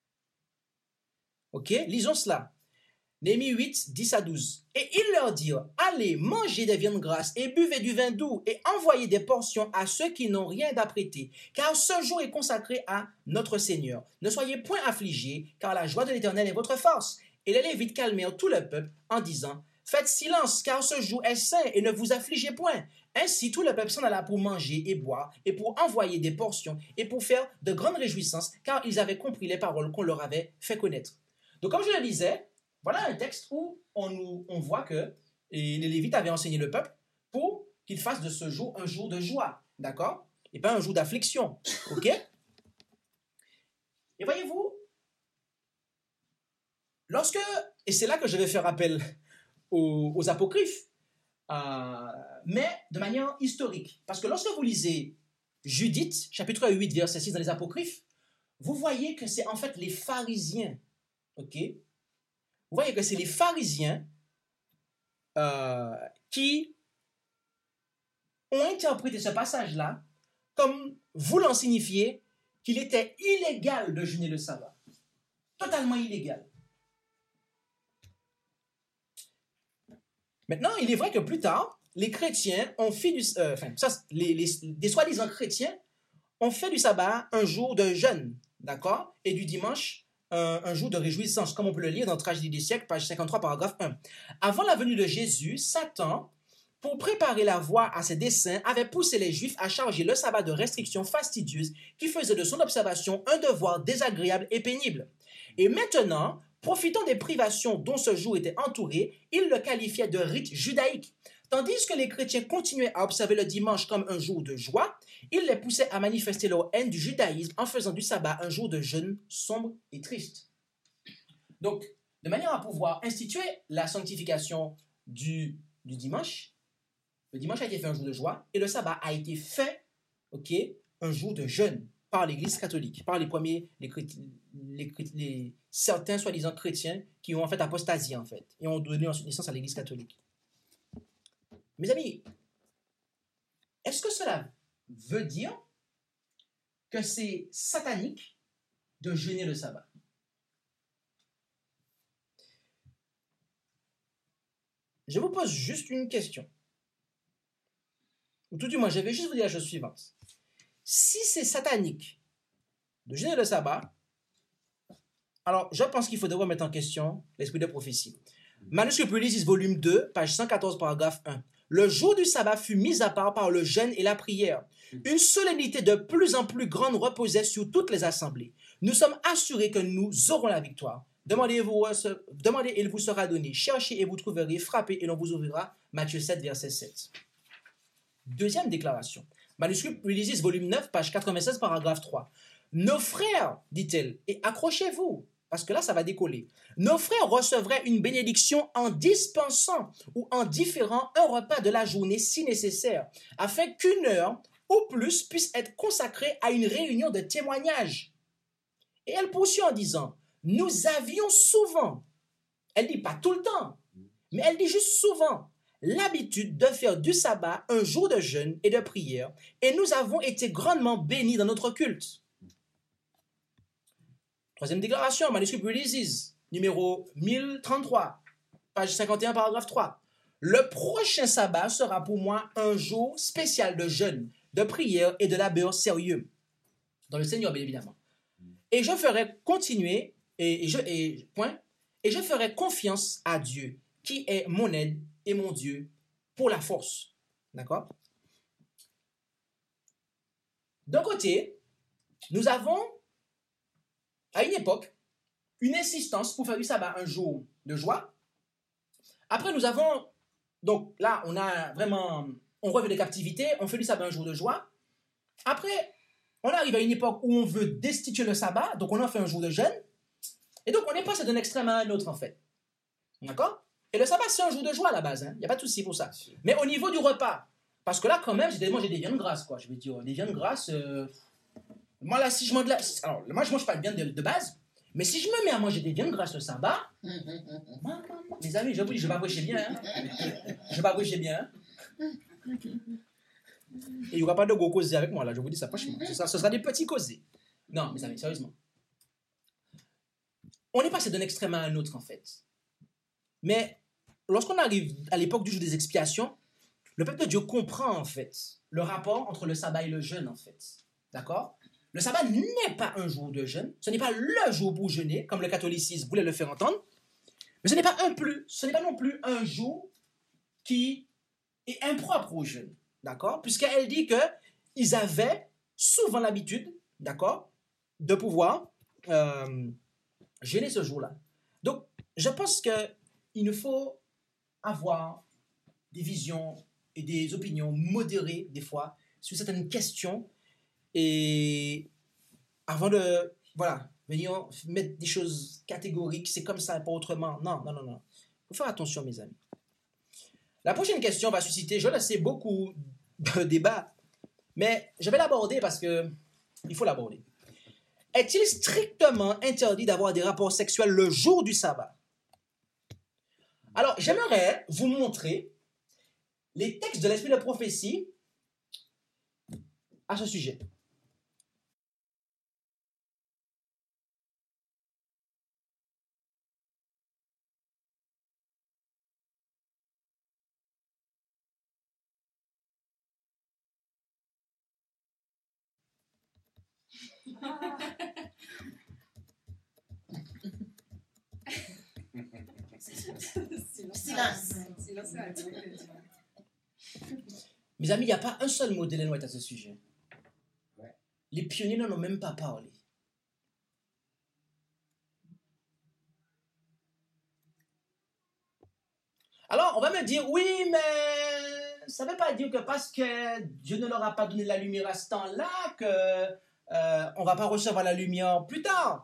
Ok, lisons cela. Néhémie huit, dix à douze. Et ils leur dirent, allez, mangez des viandes grasses et buvez du vin doux et envoyez des portions à ceux qui n'ont rien d'apprêté, car ce jour est consacré à notre Seigneur. Ne soyez point affligés, car la joie de l'Éternel est votre force. Et les Lévites calmèrent tout le peuple en disant, faites silence, car ce jour est saint et ne vous affligez point. Ainsi, tout le peuple s'en alla pour manger et boire et pour envoyer des portions et pour faire de grandes réjouissances, car ils avaient compris les paroles qu'on leur avait fait connaître. Donc, comme je le disais, voilà un texte où on, nous, on voit que les Lévites avaient enseigné le peuple pour qu'il fasse de ce jour un jour de joie, d'accord? Et pas un jour d'affliction, ok? Et voyez-vous, lorsque, et c'est là que je vais faire appel aux, aux apocryphes, euh, mais de manière historique, parce que lorsque vous lisez Judith, chapitre huit, verset six dans les apocryphes, vous voyez que c'est en fait les pharisiens, ok? Vous voyez que c'est les pharisiens euh, qui ont interprété ce passage-là comme voulant signifier qu'il était illégal de jeûner le sabbat. Totalement illégal. Maintenant, il est vrai que plus tard, les chrétiens ont fait du... Euh, enfin, ça, les, les, des soi-disant chrétiens ont fait du sabbat un jour de jeûne, d'accord? Et du dimanche, Un, un jour de réjouissance, comme on peut le lire dans Tragédie des siècles, page cinquante-trois, paragraphe un. Avant la venue de Jésus, Satan, pour préparer la voie à ses desseins, avait poussé les Juifs à charger le sabbat de restrictions fastidieuses qui faisaient de son observation un devoir désagréable et pénible. Et maintenant, profitant des privations dont ce jour était entouré, il le qualifiait de rite judaïque. Tandis que les chrétiens continuaient à observer le dimanche comme un jour de joie, il les poussait à manifester leur haine du judaïsme en faisant du sabbat un jour de jeûne sombre et triste. Donc, de manière à pouvoir instituer la sanctification du, du dimanche, le dimanche a été fait un jour de joie et le sabbat a été fait, ok, un jour de jeûne par l'Église catholique, par les premiers, les, les, les, certains soi-disant chrétiens qui ont en fait apostasié en fait et ont donné ensuite naissance à l'Église catholique. Mes amis, est-ce que cela veut dire que c'est satanique de jeûner le sabbat? Je vous pose juste une question. Ou tout du moins, je vais juste vous dire la chose suivante. Si c'est satanique de jeûner le sabbat, alors je pense qu'il faudrait remettre en question l'esprit de prophétie. Manuscrit Ulysse, volume deux, page cent quatorze, paragraphe un. Le jour du sabbat fut mis à part par le jeûne et la prière. Une solennité de plus en plus grande reposait sur toutes les assemblées. Nous sommes assurés que nous aurons la victoire. Demandez, et vous, demandez et il vous sera donné. Cherchez et vous trouverez. Frappez et l'on vous ouvrira. Matthieu sept, verset sept. Deuxième déclaration. Manuscrit Ulysse, volume neuf, page quatre-vingt-seize, paragraphe trois. Nos frères, dit-elle, et accrochez-vous, parce que là, ça va décoller. Nos frères recevraient une bénédiction en dispensant ou en différant un repas de la journée si nécessaire, afin qu'une heure ou plus puisse être consacrée à une réunion de témoignage. Et elle poursuit en disant, nous avions souvent, elle dit pas tout le temps, mais elle dit juste souvent, l'habitude de faire du sabbat un jour de jeûne et de prière, et nous avons été grandement bénis dans notre culte. Troisième déclaration, manuscrit Ulysse, numéro mille trente-trois, page cinquante et un, paragraphe trois. Le prochain sabbat sera pour moi un jour spécial de jeûne, de prière et de labeur sérieux. Dans le Seigneur, bien évidemment. Et je ferai continuer, et, et, je, et, point, et je ferai confiance à Dieu, qui est mon aide et mon Dieu pour la force. D'accord? D'un côté, nous avons à une époque, une insistance pour faire du sabbat un jour de joie. Après, nous avons, donc là, on a vraiment, on revient de captivité, on fait du sabbat un jour de joie. Après, on arrive à une époque où on veut destituer le sabbat, donc on en fait un jour de jeûne. Et donc, on est passé d'un extrême à un autre, en fait. D'accord? Et le sabbat, c'est un jour de joie à la base, il hein? n'y a pas de souci pour ça. Mais au niveau du repas, parce que là, quand même, j'ai mangé des viandes grasses, quoi. Je veux dire, des viandes grasses... Euh... Moi, là, si je mange de la... Alors, moi, je ne mange pas de viande de, de base, Mais si je me mets à manger des viandes grâce au sabbat, mes amis, je vous dis, je vais pas prêcher bien. Hein? Je vais pas prêcher bien. Hein? Et il n'y aura pas de gros causés avec moi, là, je vous dis ça franchement. Ce sera, ce sera des petits causés. Non, mes amis, sérieusement. On est passé d'un extrême à un autre, en fait. Mais lorsqu'on arrive à l'époque du jour des expiations, le peuple de Dieu comprend, en fait, le rapport entre le sabbat et le jeûne, en fait. D'accord? Le sabbat n'est pas un jour de jeûne. Ce n'est pas le jour pour jeûner, comme le catholicisme voulait le faire entendre. Mais ce n'est pas un plus, ce n'est pas non plus un jour qui est impropre au jeûne. D'accord? Puisqu'elle dit qu'ils avaient souvent l'habitude, d'accord, de pouvoir euh, jeûner ce jour-là. Donc, je pense qu'il nous faut avoir des visions et des opinions modérées, des fois, sur certaines questions. Et avant de, voilà, venir mettre des choses catégoriques, c'est comme ça et pas autrement. Non, non, non, non. Il faut faire attention, mes amis. La prochaine question va susciter, je le sais, beaucoup de débats, mais je vais l'aborder parce que il faut l'aborder. Est-il strictement interdit d'avoir des rapports sexuels le jour du sabbat? Alors, j'aimerais vous montrer les textes de l'esprit de prophétie à ce sujet. Silence. Mes amis, il n'y a pas un seul mot d'Ellen White à ce sujet. Ouais. Les pionniers n'en ont même pas parlé. Alors, on va me dire, oui, mais ça ne veut pas dire que parce que Dieu ne leur a pas donné la lumière à ce temps-là, qu'on euh, ne va pas recevoir la lumière plus tard.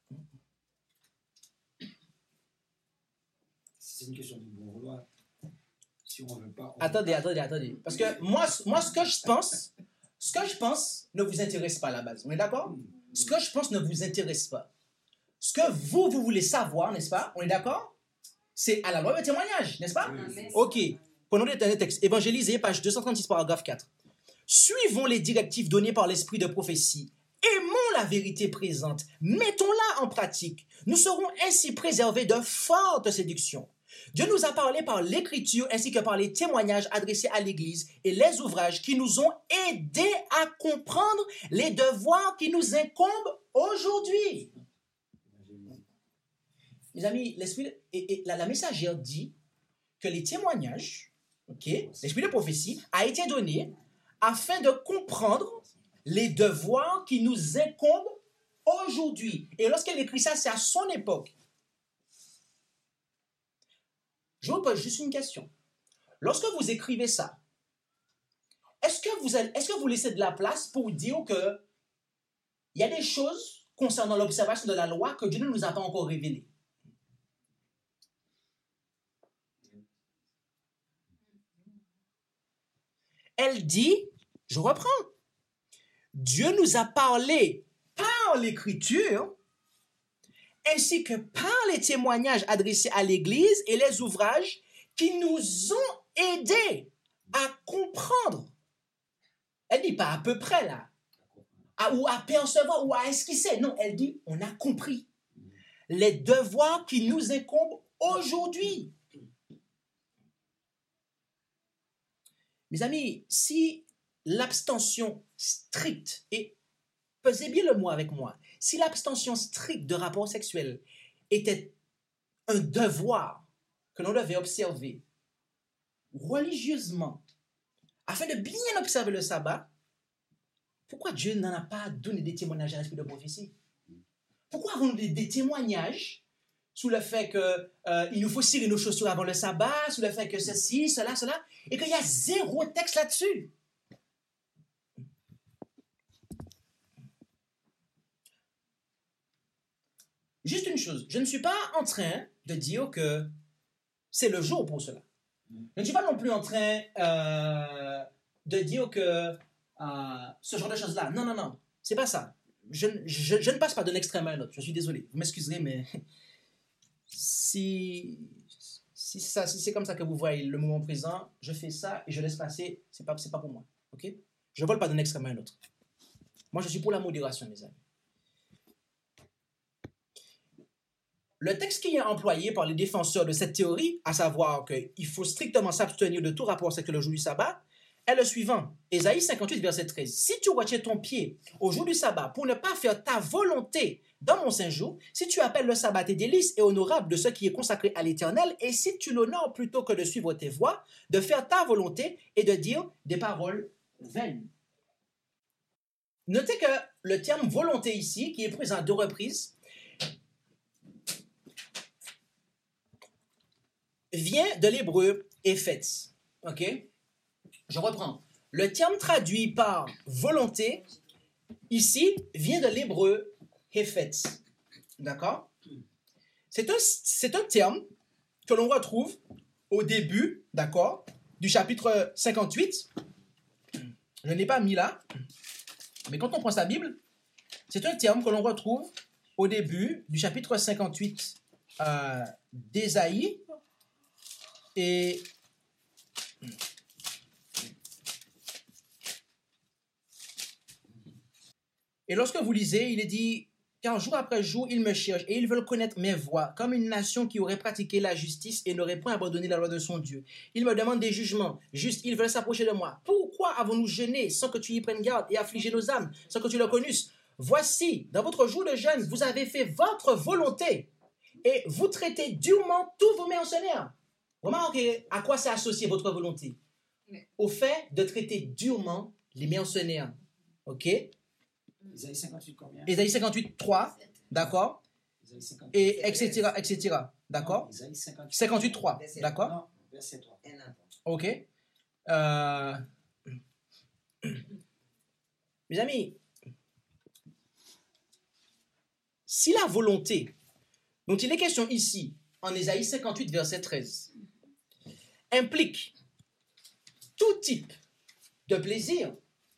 C'est une question de bon vouloir. Si on ne veut pas... On Attendez, veut attendez, attendez. Parce que moi, moi, ce que je pense, ce que je pense ne vous intéresse pas à la base. On est d'accord? Ce que je pense ne vous intéresse pas. Ce que vous, vous voulez savoir, n'est-ce pas? On est d'accord? C'est à la loi de témoignage, n'est-ce pas? Oui. Ok. Prenons les derniers textes. Évangélisé, page deux cent trente-six, paragraphe quatre. Suivons les directives données par l'esprit de prophétie. Aimons la vérité présente. Mettons-la en pratique. Nous serons ainsi préservés de fortes séductions. Dieu nous a parlé par l'écriture ainsi que par les témoignages adressés à l'Église et les ouvrages qui nous ont aidés à comprendre les devoirs qui nous incombent aujourd'hui. Mes amis, l'esprit de- et, et la, la messagère dit que les témoignages, ok, l'esprit de prophétie a été donné afin de comprendre les devoirs qui nous incombent aujourd'hui. Et lorsqu'elle écrit ça, c'est à son époque. Je vous pose juste une question. Lorsque vous écrivez ça, est-ce que vous, allez- est-ce que vous laissez de la place pour dire que il y a des choses concernant l'observation de la loi que Dieu ne nous a pas encore révélées? Elle dit, je reprends, Dieu nous a parlé par l'écriture ainsi que par les témoignages adressés à l'Église et les ouvrages qui nous ont aidés à comprendre. Elle dit pas à peu près là, à, ou à percevoir ou à esquisser. Non, elle dit on a compris les devoirs qui nous incombent aujourd'hui. Mes amis, si l'abstention stricte, et pesez bien le mot avec moi, si l'abstention stricte de rapports sexuels était un devoir que l'on devait observer religieusement afin de bien observer le sabbat, pourquoi Dieu n'en a pas donné des témoignages à l'esprit de prophétie? Pourquoi avons-nous des, des témoignages sous le fait qu'il euh, nous faut cirer nos chaussures avant le sabbat, sous le fait que ceci, cela, cela, et qu'il y a zéro texte là-dessus? Juste une chose, je ne suis pas en train de dire que c'est le jour pour cela. Je ne suis pas non plus en train euh, de dire que euh, ce genre de choses-là, non, non, non, c'est pas ça. je, je, je ne passe pas d'un extrême à un autre. Je suis désolé. Vous m'excuserez, mais si, si, ça, si c'est comme ça que vous voyez le moment présent, je fais ça et je laisse passer. Ce n'est pas, c'est pas pour moi. Okay? Je ne vole pas d'un extrême à un autre. Moi, je suis pour la modération, mes amis. Le texte qui est employé par les défenseurs de cette théorie, à savoir qu'il faut strictement s'abstenir de tout rapport sexuel le jour du sabbat, est le suivant. Ésaïe cinquante-huit, verset treize. Si tu retiens ton pied au jour du sabbat pour ne pas faire ta volonté dans mon saint jour, si tu appelles le sabbat tes délices et honorable de ce qui est consacré à l'Éternel, et si tu l'honores plutôt que de suivre tes voies, de faire ta volonté et de dire des paroles vaines. Notez que le terme volonté ici, qui est présent à deux reprises, vient de l'hébreu Ephetz. Ok? Je reprends. Le terme traduit par volonté, ici, vient de l'hébreu Ephetz. D'accord? C'est un, c'est un terme que l'on retrouve au début, d'accord, du chapitre cinquante-huit. Je ne l'ai pas mis là, mais quand on prend sa Bible, c'est un terme que l'on retrouve au début du chapitre cinquante-huit euh, d'Ésaïe. Et Et lorsque vous lisez, il est dit, car jour après jour, ils me cherchent et ils veulent connaître mes voies, comme une nation qui aurait pratiqué la justice et n'aurait point abandonné la loi de son Dieu. Ils me demandent des jugements, juste, ils veulent s'approcher de moi. Pourquoi avons-nous jeûné sans que tu y prennes garde et affligé nos âmes, sans que tu le connusses? Voici, dans votre jour de jeûne, vous avez fait votre volonté et vous traitez durement tous vos mercenaires. Remarquez à quoi c'est associé votre volonté? Au fait de traiter durement les mercenaires. Ok? Isaïe cinquante-huit combien? Isaïe cinquante-huit, trois, d'accord? Et etc., et cetera. D'accord? Isaïe cinquante-huit, cinquante-huit, trois, d'accord? Non, verset trois. Ok. Euh... Mes amis, si la volonté dont il est question ici, en Isaïe cinquante-huit, verset treize, implique tout type de plaisir,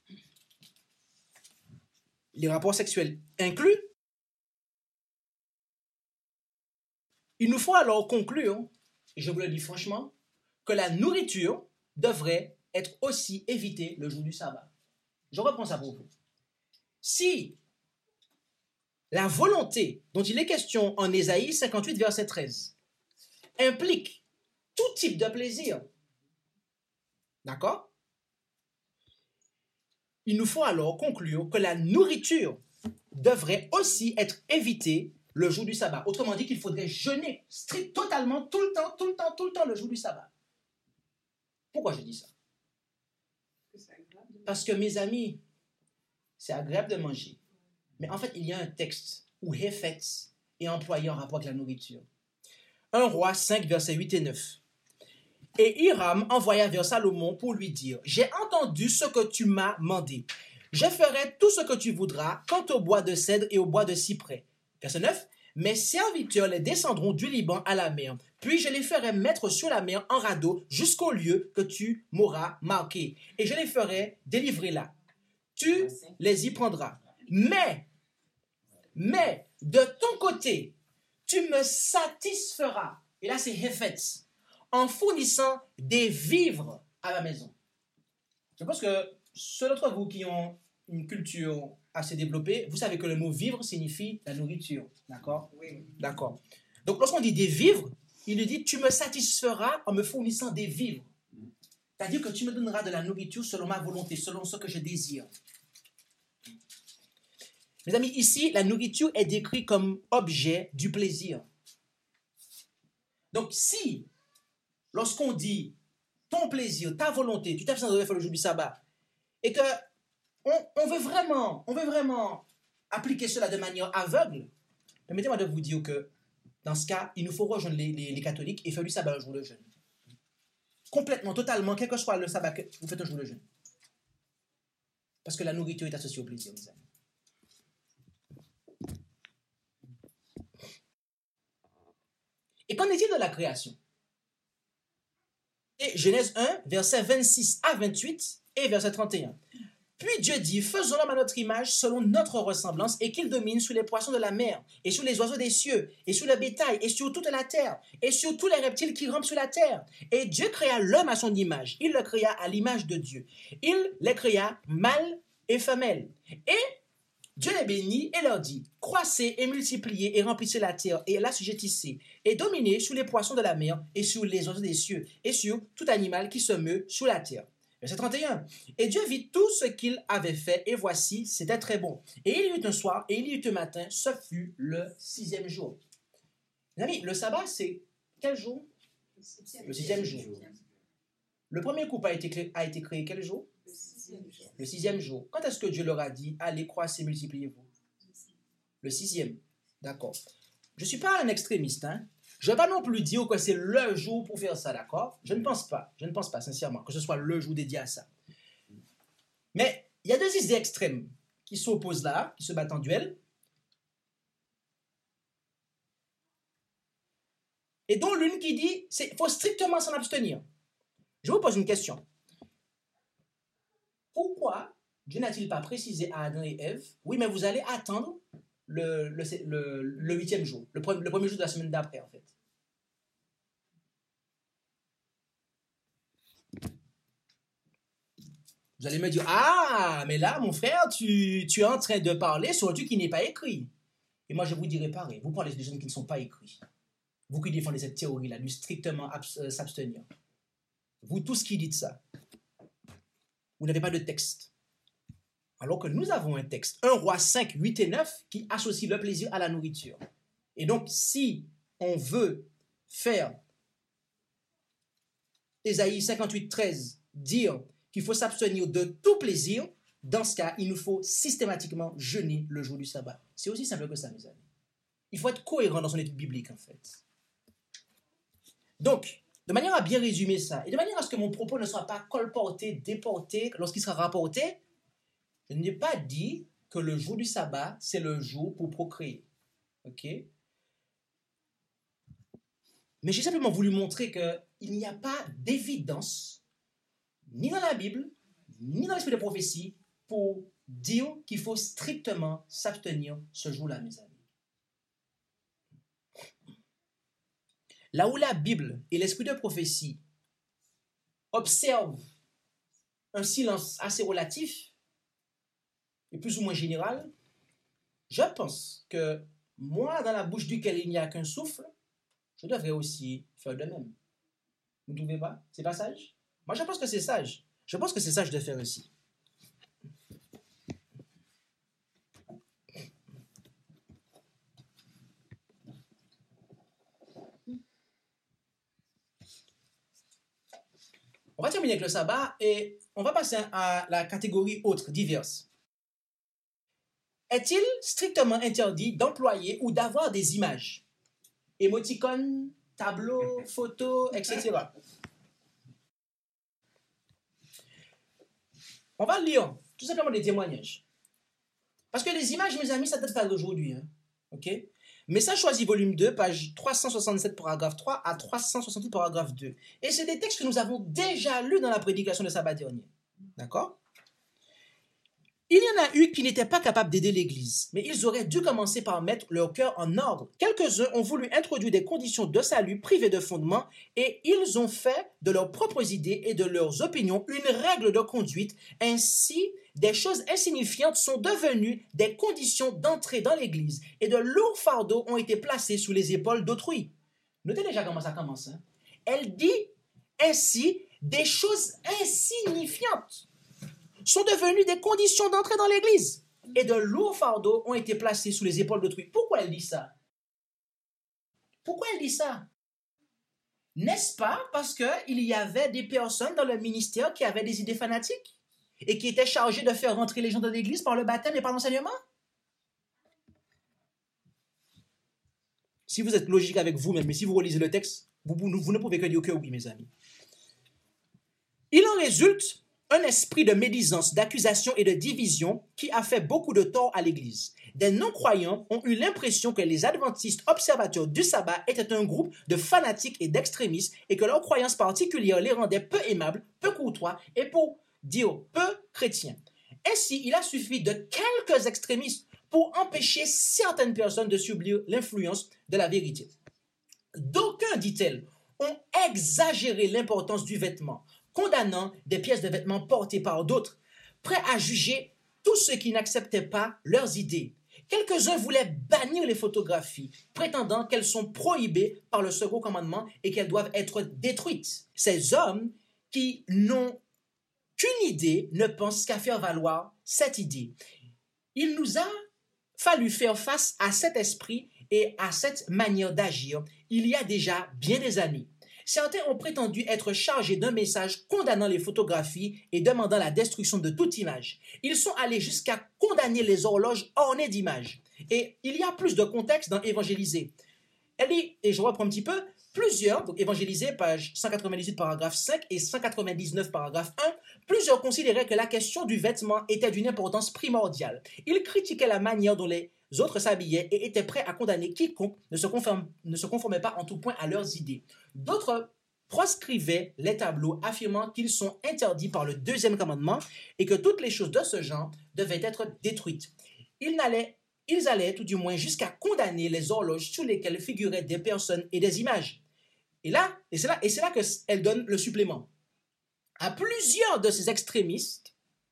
les rapports sexuels inclus, il nous faut alors conclure, et je vous le dis franchement, que la nourriture devrait être aussi évitée le jour du sabbat. Je reprends ça pour vous. Si la volonté dont il est question en Ésaïe cinquante-huit, verset treize, implique tout type de plaisir, d'accord? Il nous faut alors conclure que la nourriture devrait aussi être évitée le jour du sabbat. Autrement dit, qu'il faudrait jeûner strict, totalement, tout le temps, tout le temps, tout le temps, le jour du sabbat. Pourquoi je dis ça? Parce que, mes amis, c'est agréable de manger. Mais en fait, il y a un texte où Ephetz est employé en rapport avec la nourriture. un roi cinq, versets huit et neuf. Et Hiram envoya vers Salomon pour lui dire, « J'ai entendu ce que tu m'as mandé. Je ferai tout ce que tu voudras quant au bois de cèdre et au bois de cyprès. » Verset neuf. « Mes serviteurs les descendront du Liban à la mer, puis je les ferai mettre sur la mer en radeau jusqu'au lieu que tu m'auras marqué, et je les ferai délivrer là. Tu les y prendras. Mais, mais, de ton côté, tu me satisferas. » Et là, c'est Ephetz. En fournissant des vivres à la maison. Je pense que ceux d'entre vous qui ont une culture assez développée, vous savez que le mot vivre signifie la nourriture. D'accord? Oui. D'accord. Donc, lorsqu'on dit des vivres, il lui dit, tu me satisferas en me fournissant des vivres. C'est-à-dire que tu me donneras de la nourriture selon ma volonté, selon ce que je désire. Mes amis, ici, la nourriture est décrite comme objet du plaisir. Donc, si lorsqu'on dit ton plaisir, ta volonté, tu t'abstiens de faire le jour du sabbat, et que on, on, veut vraiment, on veut vraiment appliquer cela de manière aveugle, permettez-moi de vous dire que dans ce cas, il nous faut rejoindre les, les, les catholiques et faire du sabbat un jour de jeûne. Complètement, totalement, quel que soit le sabbat, vous faites un jour de jeûne. Parce que la nourriture est associée au plaisir, mes amis. Et qu'en est-il de la création? Et Genèse un, versets vingt-six à vingt-huit et verset trente et un. Puis Dieu dit, faisons l'homme à notre image, selon notre ressemblance, et qu'il domine sur les poissons de la mer, et sur les oiseaux des cieux, et sur le bétail, et sur toute la terre, et sur tous les reptiles qui rampent sur la terre. Et Dieu créa l'homme à son image. Il le créa à l'image de Dieu. Il les créa mâle et femelle. Et Dieu les bénit et leur dit, croissez et multipliez et remplissez la terre et l'assujettissez, et dominez sur les poissons de la mer, et sur les oiseaux des cieux, et sur tout animal qui se meut sur la terre. Verset trente et un. Et Dieu vit tout ce qu'il avait fait, et voici, c'était très bon. Et il y eut un soir, et il y eut un matin, ce fut le sixième jour. Mes amis, le sabbat, c'est quel jour? Le sixième jour. Le premier couple a été créé, a été créé quel jour? Le sixième jour. Le sixième jour. Quand est-ce que Dieu leur a dit, allez, croissez, multipliez-vous? Le sixième. D'accord. Je ne suis pas un extrémiste, hein. Je ne vais pas non plus dire que c'est le jour pour faire ça, d'accord? Je ne pense pas, je ne pense pas sincèrement que ce soit le jour dédié à ça. Mais il y a deux idées extrêmes qui s'opposent là, qui se battent en duel, et dont l'une qui dit qu'il faut strictement s'en abstenir. Je vous pose une question. Pourquoi Dieu n'a-t-il pas précisé à Adam et Ève, oui, mais vous allez attendre le, le, le, le huitième jour, le premier, le premier jour de la semaine d'après, en fait? Vous allez me dire, ah, mais là, mon frère, tu, tu es en train de parler sur un truc qui n'est pas écrit. Et moi, je vous dirai pareil. Vous parlez des choses qui ne sont pas écrites. Vous qui défendez cette théorie-là, du strictement euh, s'abstenir. Vous tous qui dites ça, vous n'avez pas de texte. Alors que nous avons un texte, un Roi cinq, huit et neuf, qui associe le plaisir à la nourriture. Et donc, si on veut faire Ésaïe cinquante-huit, treize, dire qu'il faut s'abstenir de tout plaisir, dans ce cas, il nous faut systématiquement jeûner le jour du sabbat. C'est aussi simple que ça, mes amis. Il faut être cohérent dans son étude biblique, en fait. Donc, de manière à bien résumer ça, et de manière à ce que mon propos ne soit pas colporté, déporté, lorsqu'il sera rapporté, je n'ai pas dit que le jour du sabbat, c'est le jour pour procréer. OK? Mais j'ai simplement voulu montrer qu'il n'y a pas d'évidence, ni dans la Bible, ni dans l'esprit de prophétie, pour dire qu'il faut strictement s'abstenir ce jour-là, mes amis. Là où la Bible et l'esprit de prophétie observent un silence assez relatif et plus ou moins général, je pense que moi, dans la bouche duquel il n'y a qu'un souffle, je devrais aussi faire de même. Vous ne trouvez pas? C'est pas sage? Moi, je pense que c'est sage. Je pense que c'est sage de faire aussi. On va terminer avec le sabbat et on va passer à la catégorie autres, diverses. Est-il strictement interdit d'employer ou d'avoir des images? Émoticônes, tableaux, photos, et cetera. On va lire tout simplement des témoignages. Parce que les images, mes amis, ça ne date pas d'aujourd'hui. Hein? OK? Message choisi, volume deux, page trois cent soixante-sept, paragraphe trois à trois cent soixante-huit, paragraphe deux. Et c'est des textes que nous avons déjà lus dans la prédication de sabbat dernier. D'accord? Il y en a eu qui n'étaient pas capables d'aider l'Église, mais ils auraient dû commencer par mettre leur cœur en ordre. Quelques-uns ont voulu introduire des conditions de salut privées de fondement et ils ont fait de leurs propres idées et de leurs opinions une règle de conduite. Ainsi, des choses insignifiantes sont devenues des conditions d'entrée dans l'Église et de lourds fardeaux ont été placés sous les épaules d'autrui. Notez déjà comment ça commence. Hein? Elle dit ainsi des choses insignifiantes sont devenues des conditions d'entrée dans l'Église et de lourds fardeaux ont été placés sous les épaules d'autrui. Pourquoi elle dit ça? Pourquoi elle dit ça? N'est-ce pas parce qu'il y avait des personnes dans le ministère qui avaient des idées fanatiques et qui étaient chargées de faire rentrer les gens dans l'Église par le baptême et par l'enseignement? Si vous êtes logique avec vous-même, mais si vous relisez le texte, vous, vous, vous ne pouvez que dire que oui, mes amis. Il en résulte un esprit de médisance, d'accusation et de division qui a fait beaucoup de tort à l'Église. Des non-croyants ont eu l'impression que les adventistes observateurs du sabbat étaient un groupe de fanatiques et d'extrémistes et que leurs croyances particulières les rendaient peu aimables, peu courtois et pour dire peu chrétiens. Ainsi, il a suffi de quelques extrémistes pour empêcher certaines personnes de subir l'influence de la vérité. D'aucuns, dit-elle, ont exagéré l'importance du vêtement, condamnant des pièces de vêtements portées par d'autres, prêts à juger tous ceux qui n'acceptaient pas leurs idées. Quelques-uns voulaient bannir les photographies, prétendant qu'elles sont prohibées par le second commandement et qu'elles doivent être détruites. Ces hommes qui n'ont qu'une idée ne pensent qu'à faire valoir cette idée. Il nous a fallu faire face à cet esprit et à cette manière d'agir il y a déjà bien des années. Certains ont prétendu être chargés d'un message condamnant les photographies et demandant la destruction de toute image. Ils sont allés jusqu'à condamner les horloges ornées d'images. Et il y a plus de contexte dans Évangéliser. Elle dit, et je reprends un petit peu, plusieurs, donc Évangéliser, page cent quatre-vingt-dix-huit, paragraphe cinq et cent quatre-vingt-dix-neuf, paragraphe un, plusieurs considéraient que la question du vêtement était d'une importance primordiale. Ils critiquaient la manière dont les autres s'habillaient et étaient prêts à condamner quiconque ne se, conforme, ne se conformait pas en tout point à leurs idées. D'autres proscrivaient les tableaux, affirmant qu'ils sont interdits par le deuxième commandement et que toutes les choses de ce genre devaient être détruites. Ils allaient, ils allaient tout du moins jusqu'à condamner les horloges sur lesquelles figuraient des personnes et des images. Et là, et c'est là, et c'est là qu'elle donne le supplément. À plusieurs de ces extrémistes,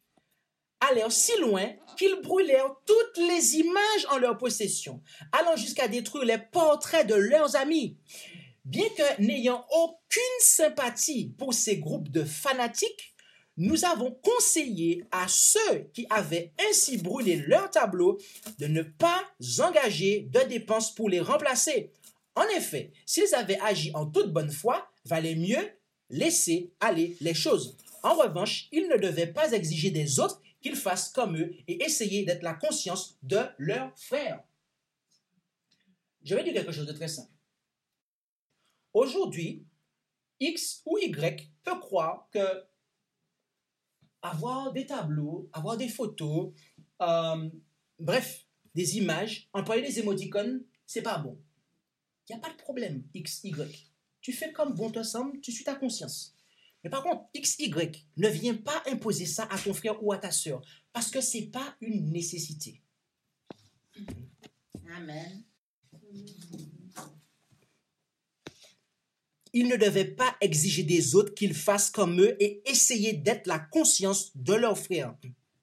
allèrent si loin qu'ils brûlèrent toutes les images en leur possession, allant jusqu'à détruire les portraits de leurs amis. Bien que n'ayant aucune sympathie pour ces groupes de fanatiques, nous avons conseillé à ceux qui avaient ainsi brûlé leurs tableaux de ne pas engager de dépenses pour les remplacer. En effet, s'ils avaient agi en toute bonne foi, valait mieux laisser aller les choses. En revanche, ils ne devaient pas exiger des autres qu'ils fassent comme eux et essayer d'être la conscience de leurs frères. Je vais dire quelque chose de très simple. Aujourd'hui, X ou Y peut croire que avoir des tableaux, avoir des photos, euh, bref, des images, employer des émoticônes, c'est pas bon. Il n'y a pas de problème, X, Y. Tu fais comme bon te semble, tu suis ta conscience. Mais par contre, X Y ne vient pas imposer ça à ton frère ou à ta sœur, parce que ce n'est pas une nécessité. Amen. Ils ne devaient pas exiger des autres qu'ils fassent comme eux et essayer d'être la conscience de leur frère.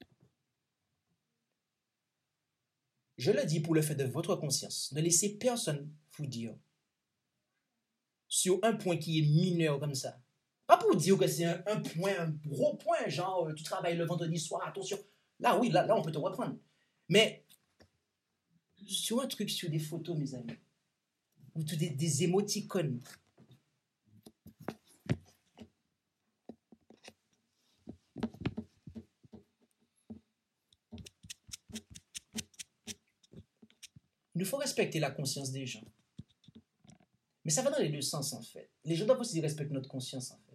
Je le dis pour le fait de votre conscience. Ne laissez personne vous dire sur un point qui est mineur comme ça. Pas pour dire que c'est un, un point, un gros point, genre tu travailles le vendredi soir, attention. Là, oui, là, là on peut te reprendre. Mais sur un truc, sur des photos, mes amis, ou des, des émoticônes, il nous faut respecter la conscience des gens. Mais ça va dans les deux sens, en fait. Les gens doivent aussi respecter notre conscience, en fait.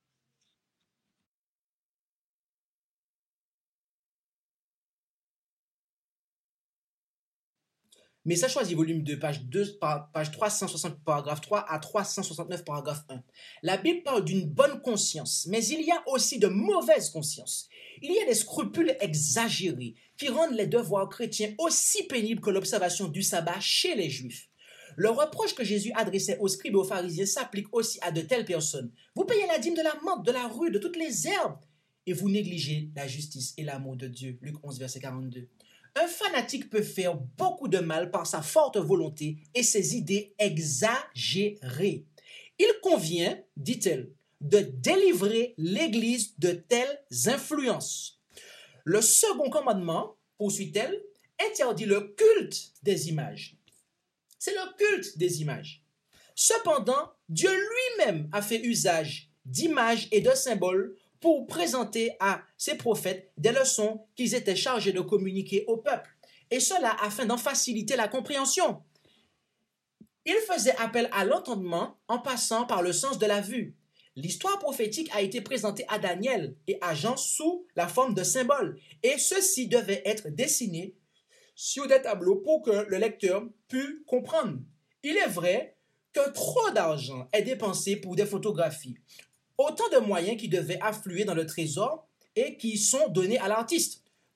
Message choisi, volume deux, page, deux, page trois cent soixante, paragraphe trois à trois cent soixante-neuf, paragraphe un. La Bible parle d'une bonne conscience, mais il y a aussi de mauvaises consciences. Il y a des scrupules exagérés qui rendent les devoirs chrétiens aussi pénibles que l'observation du sabbat chez les Juifs. Le reproche que Jésus adressait aux scribes et aux pharisiens s'applique aussi à de telles personnes. Vous payez la dîme de la menthe, de la rue, de toutes les herbes, et vous négligez la justice et l'amour de Dieu. Luc onze, verset quarante-deux. Un fanatique peut faire beaucoup de mal par sa forte volonté et ses idées exagérées. Il convient, dit-elle, de délivrer l'Église de telles influences. Le second commandement, poursuit-elle, interdit le culte des images. C'est le culte des images. Cependant, Dieu lui-même a fait usage d'images et de symboles pour présenter à ses prophètes des leçons qu'ils étaient chargés de communiquer au peuple, et cela afin d'en faciliter la compréhension. Il faisait appel à l'entendement en passant par le sens de la vue. L'histoire prophétique a été présentée à Daniel et à Jean sous la forme de symboles, et ceux-ci devaient être dessinés sur des tableaux pour que le lecteur pût comprendre. Il est vrai que trop d'argent est dépensé pour des photographies, autant de moyens qui devaient affluer dans le trésor et qui sont donnés à l'artiste.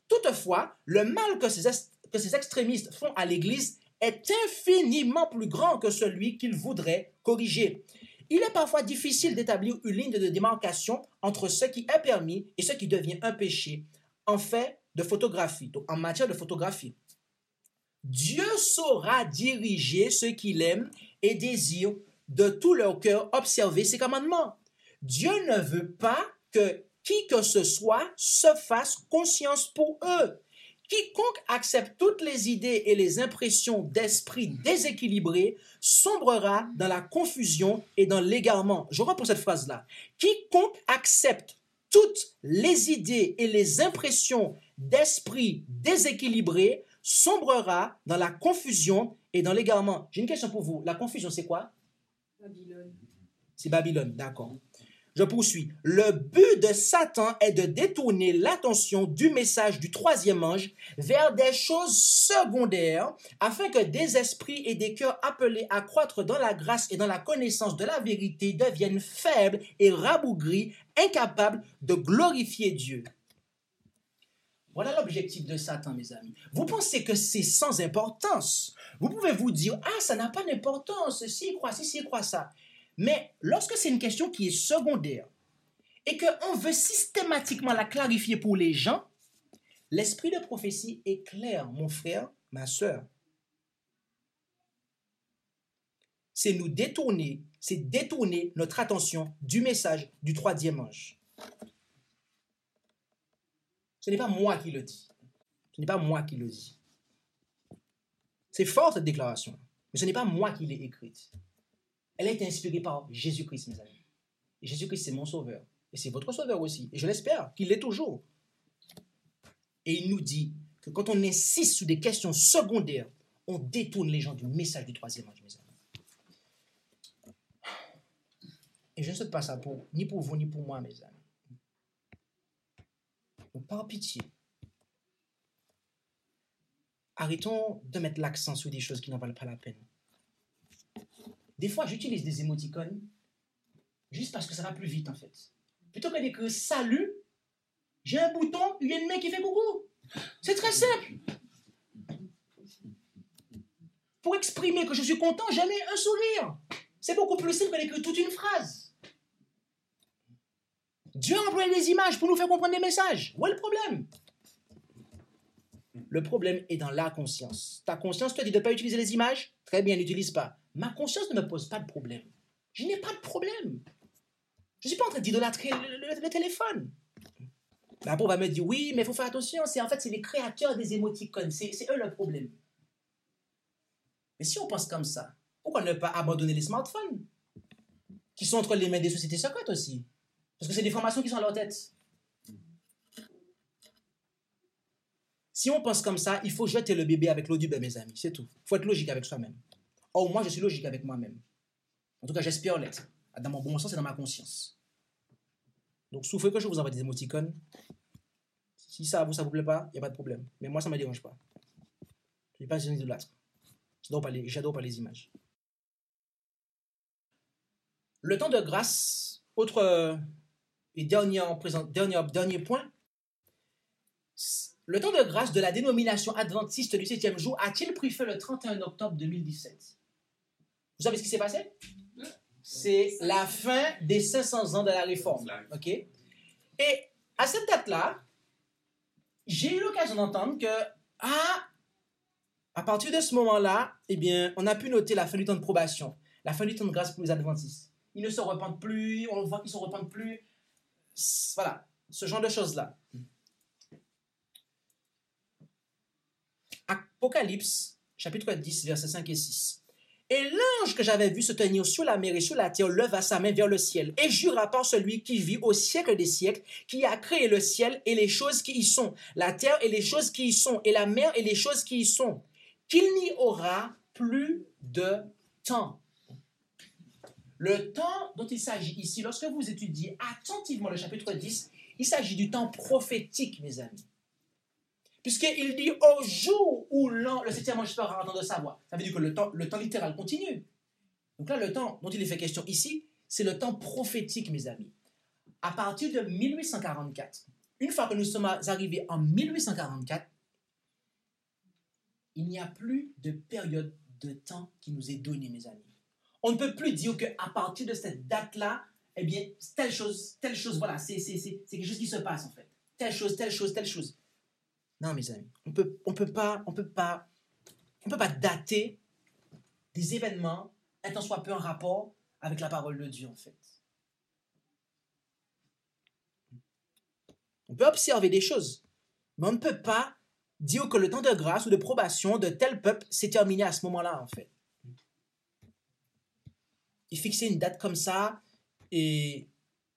Toutefois, le mal que ces, est- que ces extrémistes font à l'Église est infiniment plus grand que celui qu'ils voudraient corriger. Il est parfois difficile d'établir une ligne de démarcation entre ce qui est permis et ce qui devient un péché en fait de photographie, donc en matière de photographie. Dieu saura diriger ceux qu'il aime et désire de tout leur cœur observer ses commandements. Dieu ne veut pas que qui que ce soit se fasse conscience pour eux. Quiconque accepte toutes les idées et les impressions d'esprit déséquilibrés sombrera dans la confusion et dans l'égarement. Je reprends cette phrase-là. Quiconque accepte toutes les idées et les impressions d'esprit déséquilibrés sombrera dans la confusion et dans l'égarement. J'ai une question pour vous. La confusion, c'est quoi? Babylone. C'est Babylone, d'accord. Je poursuis. Le but de Satan est de détourner l'attention du message du troisième ange vers des choses secondaires afin que des esprits et des cœurs appelés à croître dans la grâce et dans la connaissance de la vérité deviennent faibles et rabougris, incapables de glorifier Dieu. Voilà l'objectif de Satan, mes amis. Vous pensez que c'est sans importance. Vous pouvez vous dire, ah, ça n'a pas d'importance, s'il croit ci, s'il croit ça. Mais lorsque c'est une question qui est secondaire et qu'on veut systématiquement la clarifier pour les gens, l'esprit de prophétie est clair, mon frère, ma sœur. C'est nous détourner, c'est détourner notre attention du message du troisième ange. Ce n'est pas moi qui le dis. Ce n'est pas moi qui le dis. C'est fort cette déclaration, mais ce n'est pas moi qui l'ai écrite. Elle a été inspirée par Jésus-Christ, mes amis. Et Jésus-Christ, c'est mon sauveur. Et c'est votre sauveur aussi. Et je l'espère qu'il l'est toujours. Et il nous dit que quand on insiste sur des questions secondaires, on détourne les gens du message du troisième ange, mes amis. Et je ne souhaite pas ça pour, ni pour vous, ni pour moi, mes amis. Donc, par pitié, arrêtons de mettre l'accent sur des choses qui n'en valent pas la peine. Des fois, j'utilise des émoticônes juste parce que ça va plus vite, en fait. Plutôt que d'écrire « salut », j'ai un bouton, il y a une main qui fait « coucou ». C'est très simple. Pour exprimer que je suis content, j'ai mis un sourire. C'est beaucoup plus simple que d'écrire toute une phrase. Dieu a employé des images pour nous faire comprendre des messages. Où est le problème? Le problème est dans la conscience. Ta conscience te dit de ne pas utiliser les images? Très bien, n'utilise pas. Ma conscience ne me pose pas de problème. Je n'ai pas de problème. Je ne suis pas en train d'idolâtrer le, le, le téléphone. Après, on va me dire, oui, mais il faut faire attention. C'est, en fait, c'est les créateurs des émoticônes. C'est, c'est eux le problème. Mais si on pense comme ça, pourquoi ne pas abandonner les smartphones qui sont entre les mains des sociétés secrètes aussi? Parce que c'est des formations qui sont dans leur tête. Si on pense comme ça, il faut jeter le bébé avec l'eau du bain, mes amis. C'est tout. Il faut être logique avec soi-même. Or, moi, je suis logique avec moi-même. En tout cas, j'espère l'être. Dans mon bon sens et dans ma conscience. Donc, souffrez que je vous envoie des émoticônes. Si ça vous, ça vous plaît pas, il n'y a pas de problème. Mais moi, ça ne me dérange pas. Je ne suis pas un idolâtre. J'adore pas les, j'adore pas les images. Le temps de grâce, autre euh, et dernier, présent, dernier, dernier point. Le temps de grâce de la dénomination adventiste du septième jour a-t-il pris fin le trente et un octobre deux mille dix-sept? Vous savez ce qui s'est passé? C'est la fin des cinq cents ans de la réforme. Ok? Et à cette date-là, j'ai eu l'occasion d'entendre que, ah, à partir de ce moment-là, eh bien, on a pu noter la fin du temps de probation, la fin du temps de grâce pour les adventistes. Ils ne se repentent plus, on voit qu'ils ne se repentent plus. Voilà, ce genre de choses-là. Apocalypse, chapitre dix, versets cinq et six. Et l'ange que j'avais vu se tenir sur la mer et sur la terre leva sa main vers le ciel et jura par celui qui vit au siècle des siècles, qui a créé le ciel et les choses qui y sont, la terre et les choses qui y sont, et la mer et les choses qui y sont, qu'il n'y aura plus de temps. Le temps dont il s'agit ici, lorsque vous étudiez attentivement le chapitre dix, il s'agit du temps prophétique, mes amis. Puisqu'il dit au jour où le septième ange fera entendre sa voix. Ça veut dire que le temps, le temps littéral continue. Donc là, le temps dont il est fait question ici, c'est le temps prophétique, mes amis. À partir de mille huit cent quarante-quatre, une fois que nous sommes arrivés en mille huit cent quarante-quatre, il n'y a plus de période de temps qui nous est donnée, mes amis. On ne peut plus dire qu'à partir de cette date-là, eh bien, telle chose, telle chose, voilà, c'est, c'est, c'est, c'est quelque chose qui se passe en fait. Telle chose, telle chose, telle chose. Non, mes amis, on peut, on peut pas, on peut pas, on peut pas dater des événements étant soit peu en rapport avec la parole de Dieu en fait. On peut observer des choses, mais on ne peut pas dire que le temps de grâce ou de probation de tel peuple s'est terminé à ce moment-là, en fait. Et fixer une date comme ça, et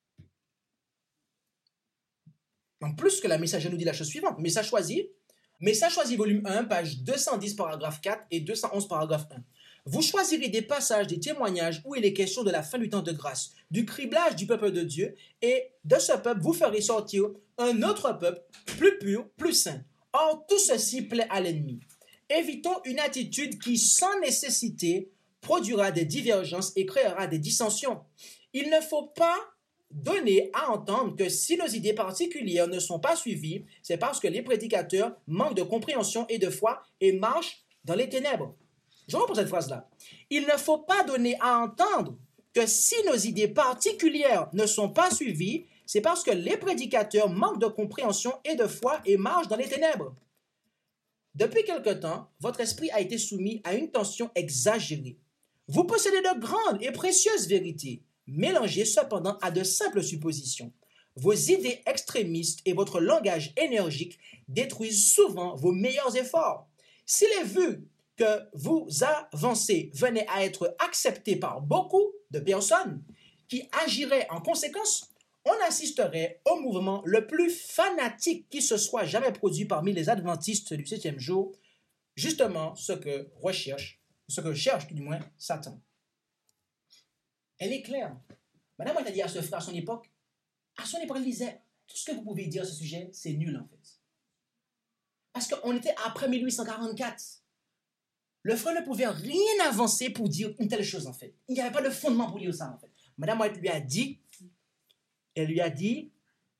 en plus que la messagerie nous dit la chose suivante, Message choisi, Message choisi volume un, page deux cent dix, paragraphe quatre et deux cent onze, paragraphe un. Vous choisirez des passages, des témoignages où il est question de la fin du temps de grâce, du criblage du peuple de Dieu, et de ce peuple, vous ferez sortir un autre peuple plus pur, plus saint. Or, tout ceci plaît à l'ennemi. Évitons une attitude qui, sans nécessité, produira des divergences et créera des dissensions. Il ne faut pas donner à entendre que si nos idées particulières ne sont pas suivies, c'est parce que les prédicateurs manquent de compréhension et de foi et marchent dans les ténèbres. Je reprends cette phrase-là. Il ne faut pas donner à entendre que si nos idées particulières ne sont pas suivies, c'est parce que les prédicateurs manquent de compréhension et de foi et marchent dans les ténèbres. Depuis quelque temps, votre esprit a été soumis à une tension exagérée. Vous possédez de grandes et précieuses vérités, mélangées cependant à de simples suppositions. Vos idées extrémistes et votre langage énergique détruisent souvent vos meilleurs efforts. S'il est vu que vos avancées venaient à être acceptées par beaucoup de personnes qui agiraient en conséquence, on assisterait au mouvement le plus fanatique qui se soit jamais produit parmi les adventistes du septième jour, justement ce que recherche, ce que cherche du moins Satan. Elle est claire. Madame a dit à ce frère à son époque, à son époque, elle disait, tout ce que vous pouvez dire à ce sujet, c'est nul en fait. Parce qu'on était après mille huit cent quarante-quatre. Le frère ne pouvait rien avancer pour dire une telle chose en fait. Il n'y avait pas de fondement pour dire ça en fait. Madame White lui a dit, elle lui a dit,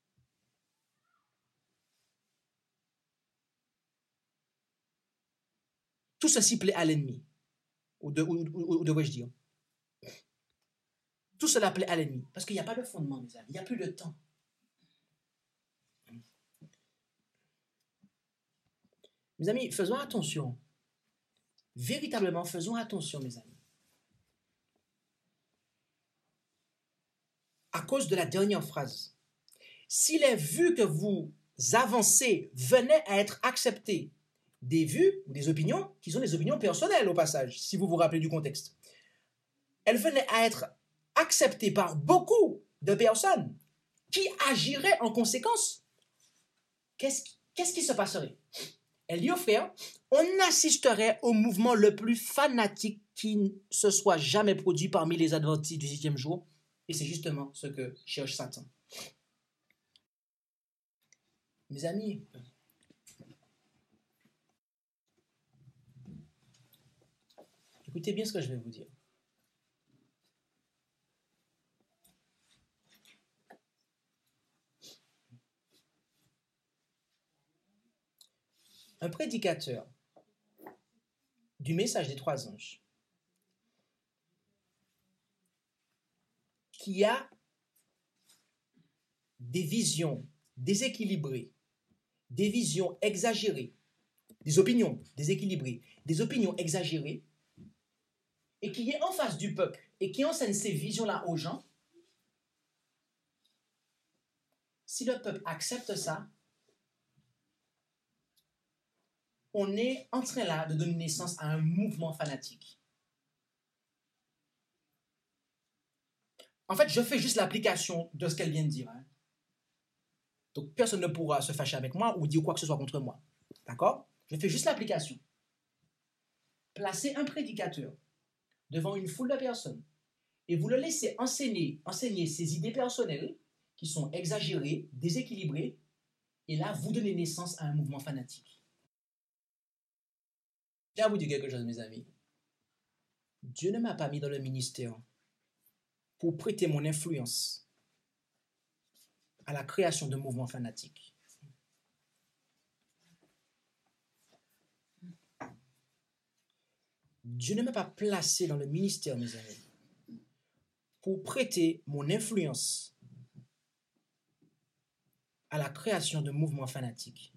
tout ceci plaît à l'ennemi. Ou, de, ou, ou, ou devrais-je dire, tout cela plaît à l'ennemi. Parce qu'il n'y a pas de fondement, mes amis. Il n'y a plus de temps. Mes amis, faisons attention. Véritablement, faisons attention, mes amis. À cause de la dernière phrase, s'il est vu que vos avancées venaient à être acceptées, des vues ou des opinions qui sont des opinions personnelles au passage, si vous vous rappelez du contexte, elles venaient à être acceptées par beaucoup de personnes qui agiraient en conséquence, qu'est-ce, qu'est-ce qui se passerait? Elle dit au frère, on assisterait au mouvement le plus fanatique qui ne se soit jamais produit parmi les adventistes du septième jour. Et c'est justement ce que cherche Satan. Mes amis, écoutez bien ce que je vais vous dire. Un prédicateur du message des trois anges qui a des visions déséquilibrées, des visions exagérées, des opinions déséquilibrées, des opinions exagérées, et qui est en face du peuple et qui enseigne ces visions-là aux gens, si le peuple accepte ça, on est en train là de donner naissance à un mouvement fanatique. En fait, je fais juste l'application de ce qu'elle vient de dire. Hein. Donc, personne ne pourra se fâcher avec moi ou dire quoi que ce soit contre moi. D'accord? Je fais juste l'application. Placez un prédicateur devant une foule de personnes et vous le laissez enseigner, enseigner ses idées personnelles qui sont exagérées, déséquilibrées, et là, vous donnez naissance à un mouvement fanatique. Je vais vous dire quelque chose, mes amis. Dieu ne m'a pas mis dans le ministère pour prêter mon influence à la création de mouvements fanatiques. Dieu ne m'a pas placé dans le ministère, mes amis, pour prêter mon influence à la création de mouvements fanatiques.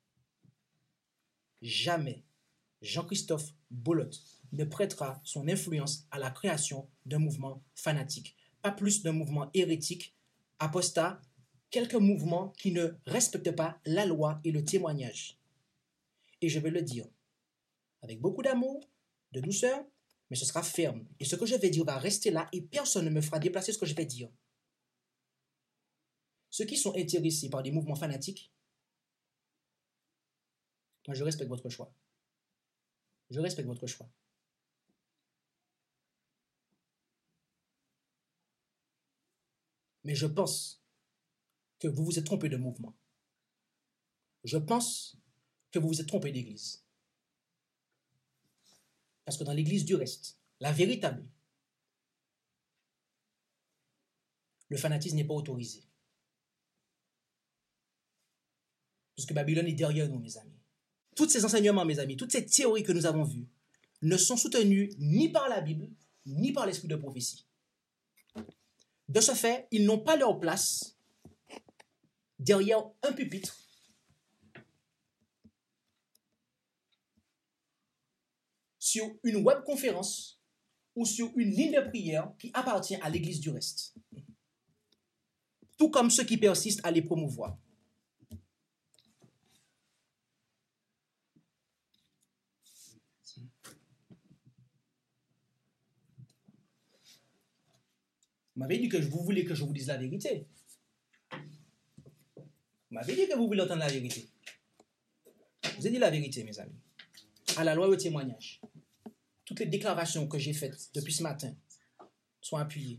Jamais Jean-Christophe Bolotte ne prêtera son influence à la création d'un mouvement fanatique. Pas plus d'un mouvement hérétique, apostat, quelques mouvements qui ne respectent pas la loi et le témoignage. Et je vais le dire avec beaucoup d'amour, de douceur, mais ce sera ferme. Et ce que je vais dire va rester là et personne ne me fera déplacer ce que je vais dire. Ceux qui sont intéressés par des mouvements fanatiques, moi je respecte votre choix. Je respecte votre choix. Mais je pense que vous vous êtes trompé de mouvement. Je pense que vous vous êtes trompé d'église. Parce que dans l'église du reste, la véritable, le fanatisme n'est pas autorisé. Puisque Babylone est derrière nous, mes amis. Tous ces enseignements, mes amis, toutes ces théories que nous avons vues, ne sont soutenues ni par la Bible, ni par l'esprit de prophétie. De ce fait, ils n'ont pas leur place derrière un pupitre sur une webconférence ou sur une ligne de prière qui appartient à l'église du reste. Tout comme ceux qui persistent à les promouvoir. Vous m'avez dit que vous voulez que je vous dise la vérité. Vous m'avez dit que vous voulez entendre la vérité. Je vous ai dit la vérité, mes amis. À la loi et au témoignage. Toutes les déclarations que j'ai faites depuis ce matin sont appuyées.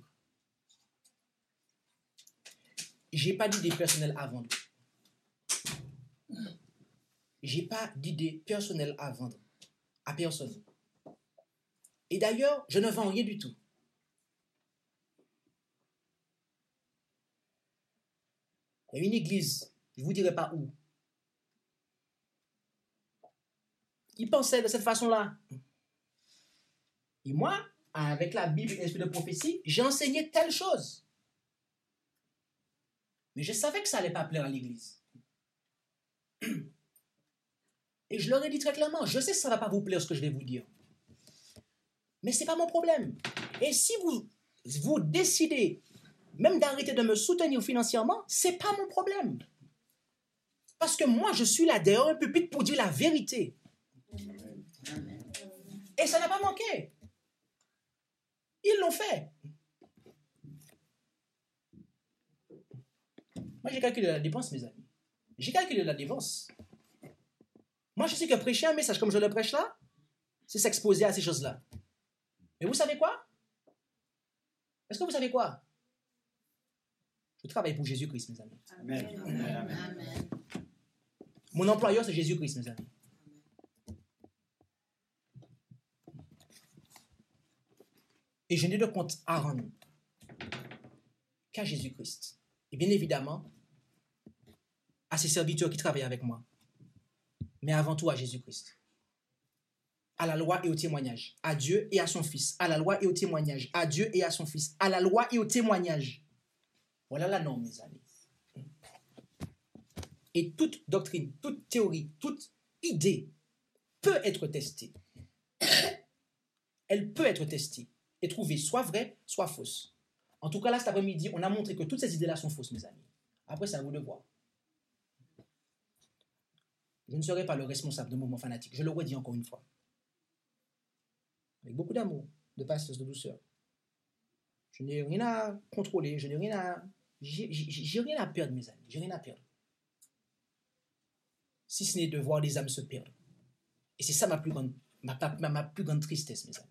Je n'ai pas d'idée personnelle à vendre. Je n'ai pas d'idée personnelle à vendre à personne. Et d'ailleurs, je ne vends rien du tout. Il y a une église, je ne vous dirai pas où. Ils pensaient de cette façon-là. Et moi, avec la Bible et l'esprit de prophétie, j'ai enseigné telle chose. Mais je savais que ça n'allait pas plaire à l'église. Et je leur ai dit très clairement, je sais que ça ne va pas vous plaire ce que je vais vous dire. Mais ce n'est pas mon problème. Et si vous, vous décidez même d'arrêter de me soutenir financièrement, ce n'est pas mon problème. Parce que moi, je suis là derrière un pupitre pour dire la vérité. Et ça n'a pas manqué. Ils l'ont fait. Moi, j'ai calculé la dépense, mes amis. J'ai calculé la dépense. Moi, je sais que prêcher un message comme je le prêche là, c'est s'exposer à ces choses-là. Mais vous savez quoi? Est-ce que vous savez quoi? Je travaille pour Jésus-Christ, mes amis. Amen. Amen. Amen. Mon employeur, c'est Jésus-Christ, mes amis. Et je n'ai de compte à rendre qu'à Jésus-Christ. Et bien évidemment, à ses serviteurs qui travaillent avec moi. Mais avant tout à Jésus-Christ. À la loi et au témoignage. À Dieu et à son Fils. À la loi et au témoignage. À Dieu et à son Fils. À la loi et au témoignage. Voilà la norme, mes amis. Et toute doctrine, toute théorie, toute idée peut être testée. Elle peut être testée et trouvée soit vraie, soit fausse. En tout cas, là, cet après-midi, on a montré que toutes ces idées-là sont fausses, mes amis. Après, c'est à vous de voir. Je ne serai pas le responsable de mouvement fanatique. Je le redis encore une fois. Avec beaucoup d'amour, de patience, de douceur. Je n'ai rien à contrôler, je n'ai rien à... J'ai, j'ai, j'ai rien à perdre, mes amis. J'ai rien à perdre. Si ce n'est de voir des âmes se perdre. Et c'est ça ma plus grande, ma, ma, ma plus grande tristesse, mes amis.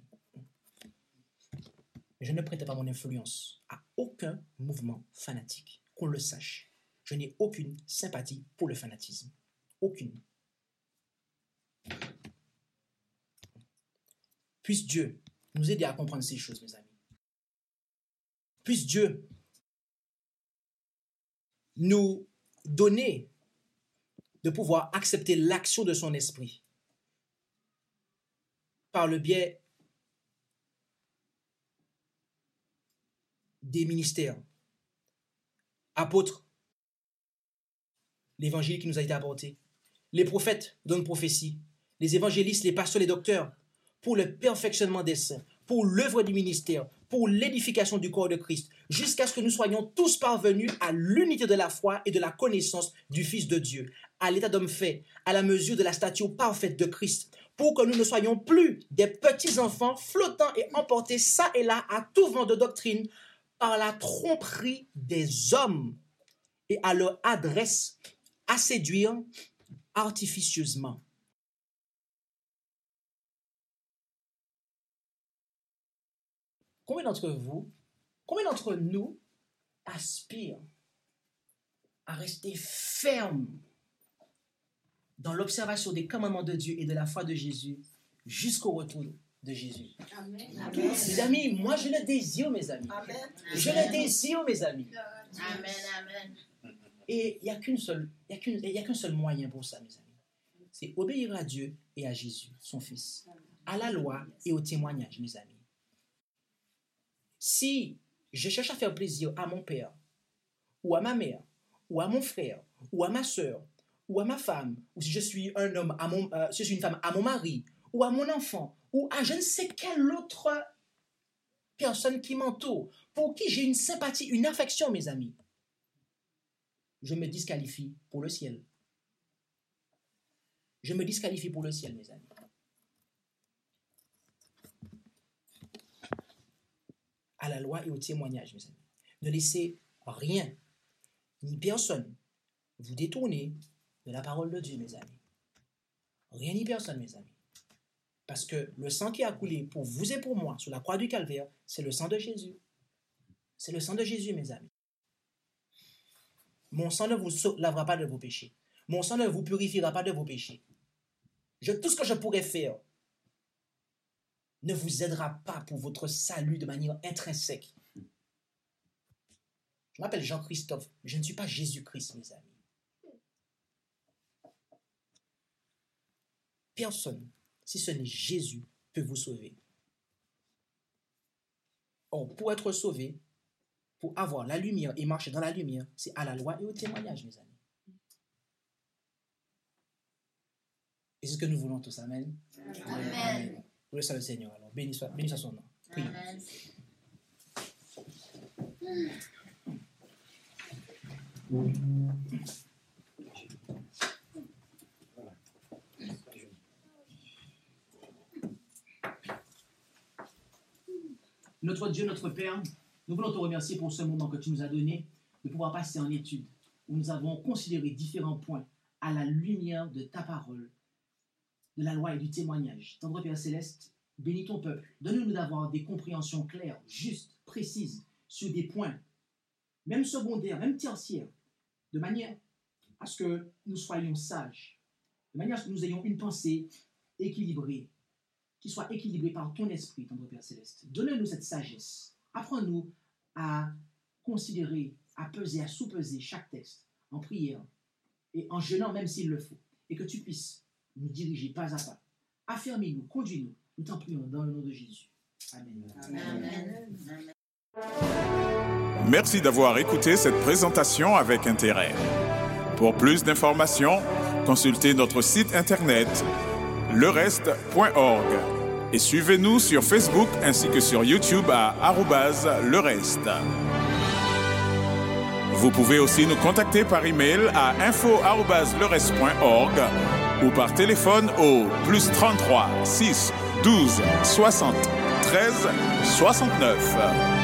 Je ne prête pas mon influence à aucun mouvement fanatique. Qu'on le sache. Je n'ai aucune sympathie pour le fanatisme. Aucune. Puisse Dieu nous aider à comprendre ces choses, mes amis. Puisse Dieu nous donner de pouvoir accepter l'action de son esprit par le biais des ministères. Apôtres, l'évangile qui nous a été apporté. Les prophètes donnent prophétie. Les évangélistes, les pasteurs, les docteurs, pour le perfectionnement des saints, pour l'œuvre du ministère, pour l'édification du corps de Christ, jusqu'à ce que nous soyons tous parvenus à l'unité de la foi et de la connaissance du Fils de Dieu, à l'état d'homme fait, à la mesure de la stature parfaite de Christ, pour que nous ne soyons plus des petits enfants flottants et emportés ça et là à tout vent de doctrine par la tromperie des hommes et à leur adresse à séduire artificieusement. Combien d'entre vous, combien d'entre nous aspirent à rester fermes dans l'observation des commandements de Dieu et de la foi de Jésus jusqu'au retour de Jésus? Amen. Mes amis, moi je le désire, mes amis. Amen. Je le désire, mes amis. Amen. Amen. Et il n'y a qu'une seule, il y a qu'une, il y a qu'un seul moyen pour ça, mes amis. C'est obéir à Dieu et à Jésus, son Fils, à la loi et au témoignage, mes amis. Si je cherche à faire plaisir à mon père, ou à ma mère, ou à mon frère, ou à ma soeur, ou à ma femme, ou si je suis un homme, à mon, euh, si je suis une femme, à mon mari, ou à mon enfant, ou à je ne sais quelle autre personne qui m'entoure, pour qui j'ai une sympathie, une affection, mes amis, je me disqualifie pour le ciel. Je me disqualifie pour le ciel, mes amis. À la loi et au témoignage, mes amis. Ne laissez rien, ni personne, vous détourner de la parole de Dieu, mes amis. Rien ni personne, mes amis. Parce que le sang qui a coulé pour vous et pour moi sur la croix du Calvaire, c'est le sang de Jésus. C'est le sang de Jésus, mes amis. Mon sang ne vous lavera pas de vos péchés. Mon sang ne vous purifiera pas de vos péchés. Je, tout ce que je pourrais faire ne vous aidera pas pour votre salut de manière intrinsèque. Je m'appelle Jean-Christophe, mais je ne suis pas Jésus-Christ, mes amis. Personne, si ce n'est Jésus, peut vous sauver. Or, pour être sauvé, pour avoir la lumière et marcher dans la lumière, c'est à la loi et au témoignage, mes amis. Et c'est ce que nous voulons tous. Amen. Amen. Amen. Pour le salut du Seigneur, alors, béni soit, béni soit son nom. Prions. Amen. Notre Dieu, notre Père, nous voulons te remercier pour ce moment que tu nous as donné de pouvoir passer en étude, où nous avons considéré différents points à la lumière de ta parole, de la loi et du témoignage. Tendre Père Céleste, bénis ton peuple. Donne-nous d'avoir des compréhensions claires, justes, précises, sur des points, même secondaires, même tertiaires, de manière à ce que nous soyons sages, de manière à ce que nous ayons une pensée équilibrée, qui soit équilibrée par ton esprit, tendre Père Céleste. Donne-nous cette sagesse. Apprends-nous à considérer, à peser, à sous-peser chaque texte en prière et en jeûnant même s'il le faut, et que tu puisses nous diriger pas à pas. Affermis-nous, conduis-nous. Nous t'en prions dans le nom de Jésus. Amen. Amen. Amen. Merci d'avoir écouté cette présentation avec intérêt. Pour plus d'informations, consultez notre site internet le reste point org et suivez-nous sur Facebook ainsi que sur YouTube à arobase lereste. Vous pouvez aussi nous contacter par email à info arobase lereste point org ou par téléphone au plus trente-trois six douze soixante treize soixante-neuf.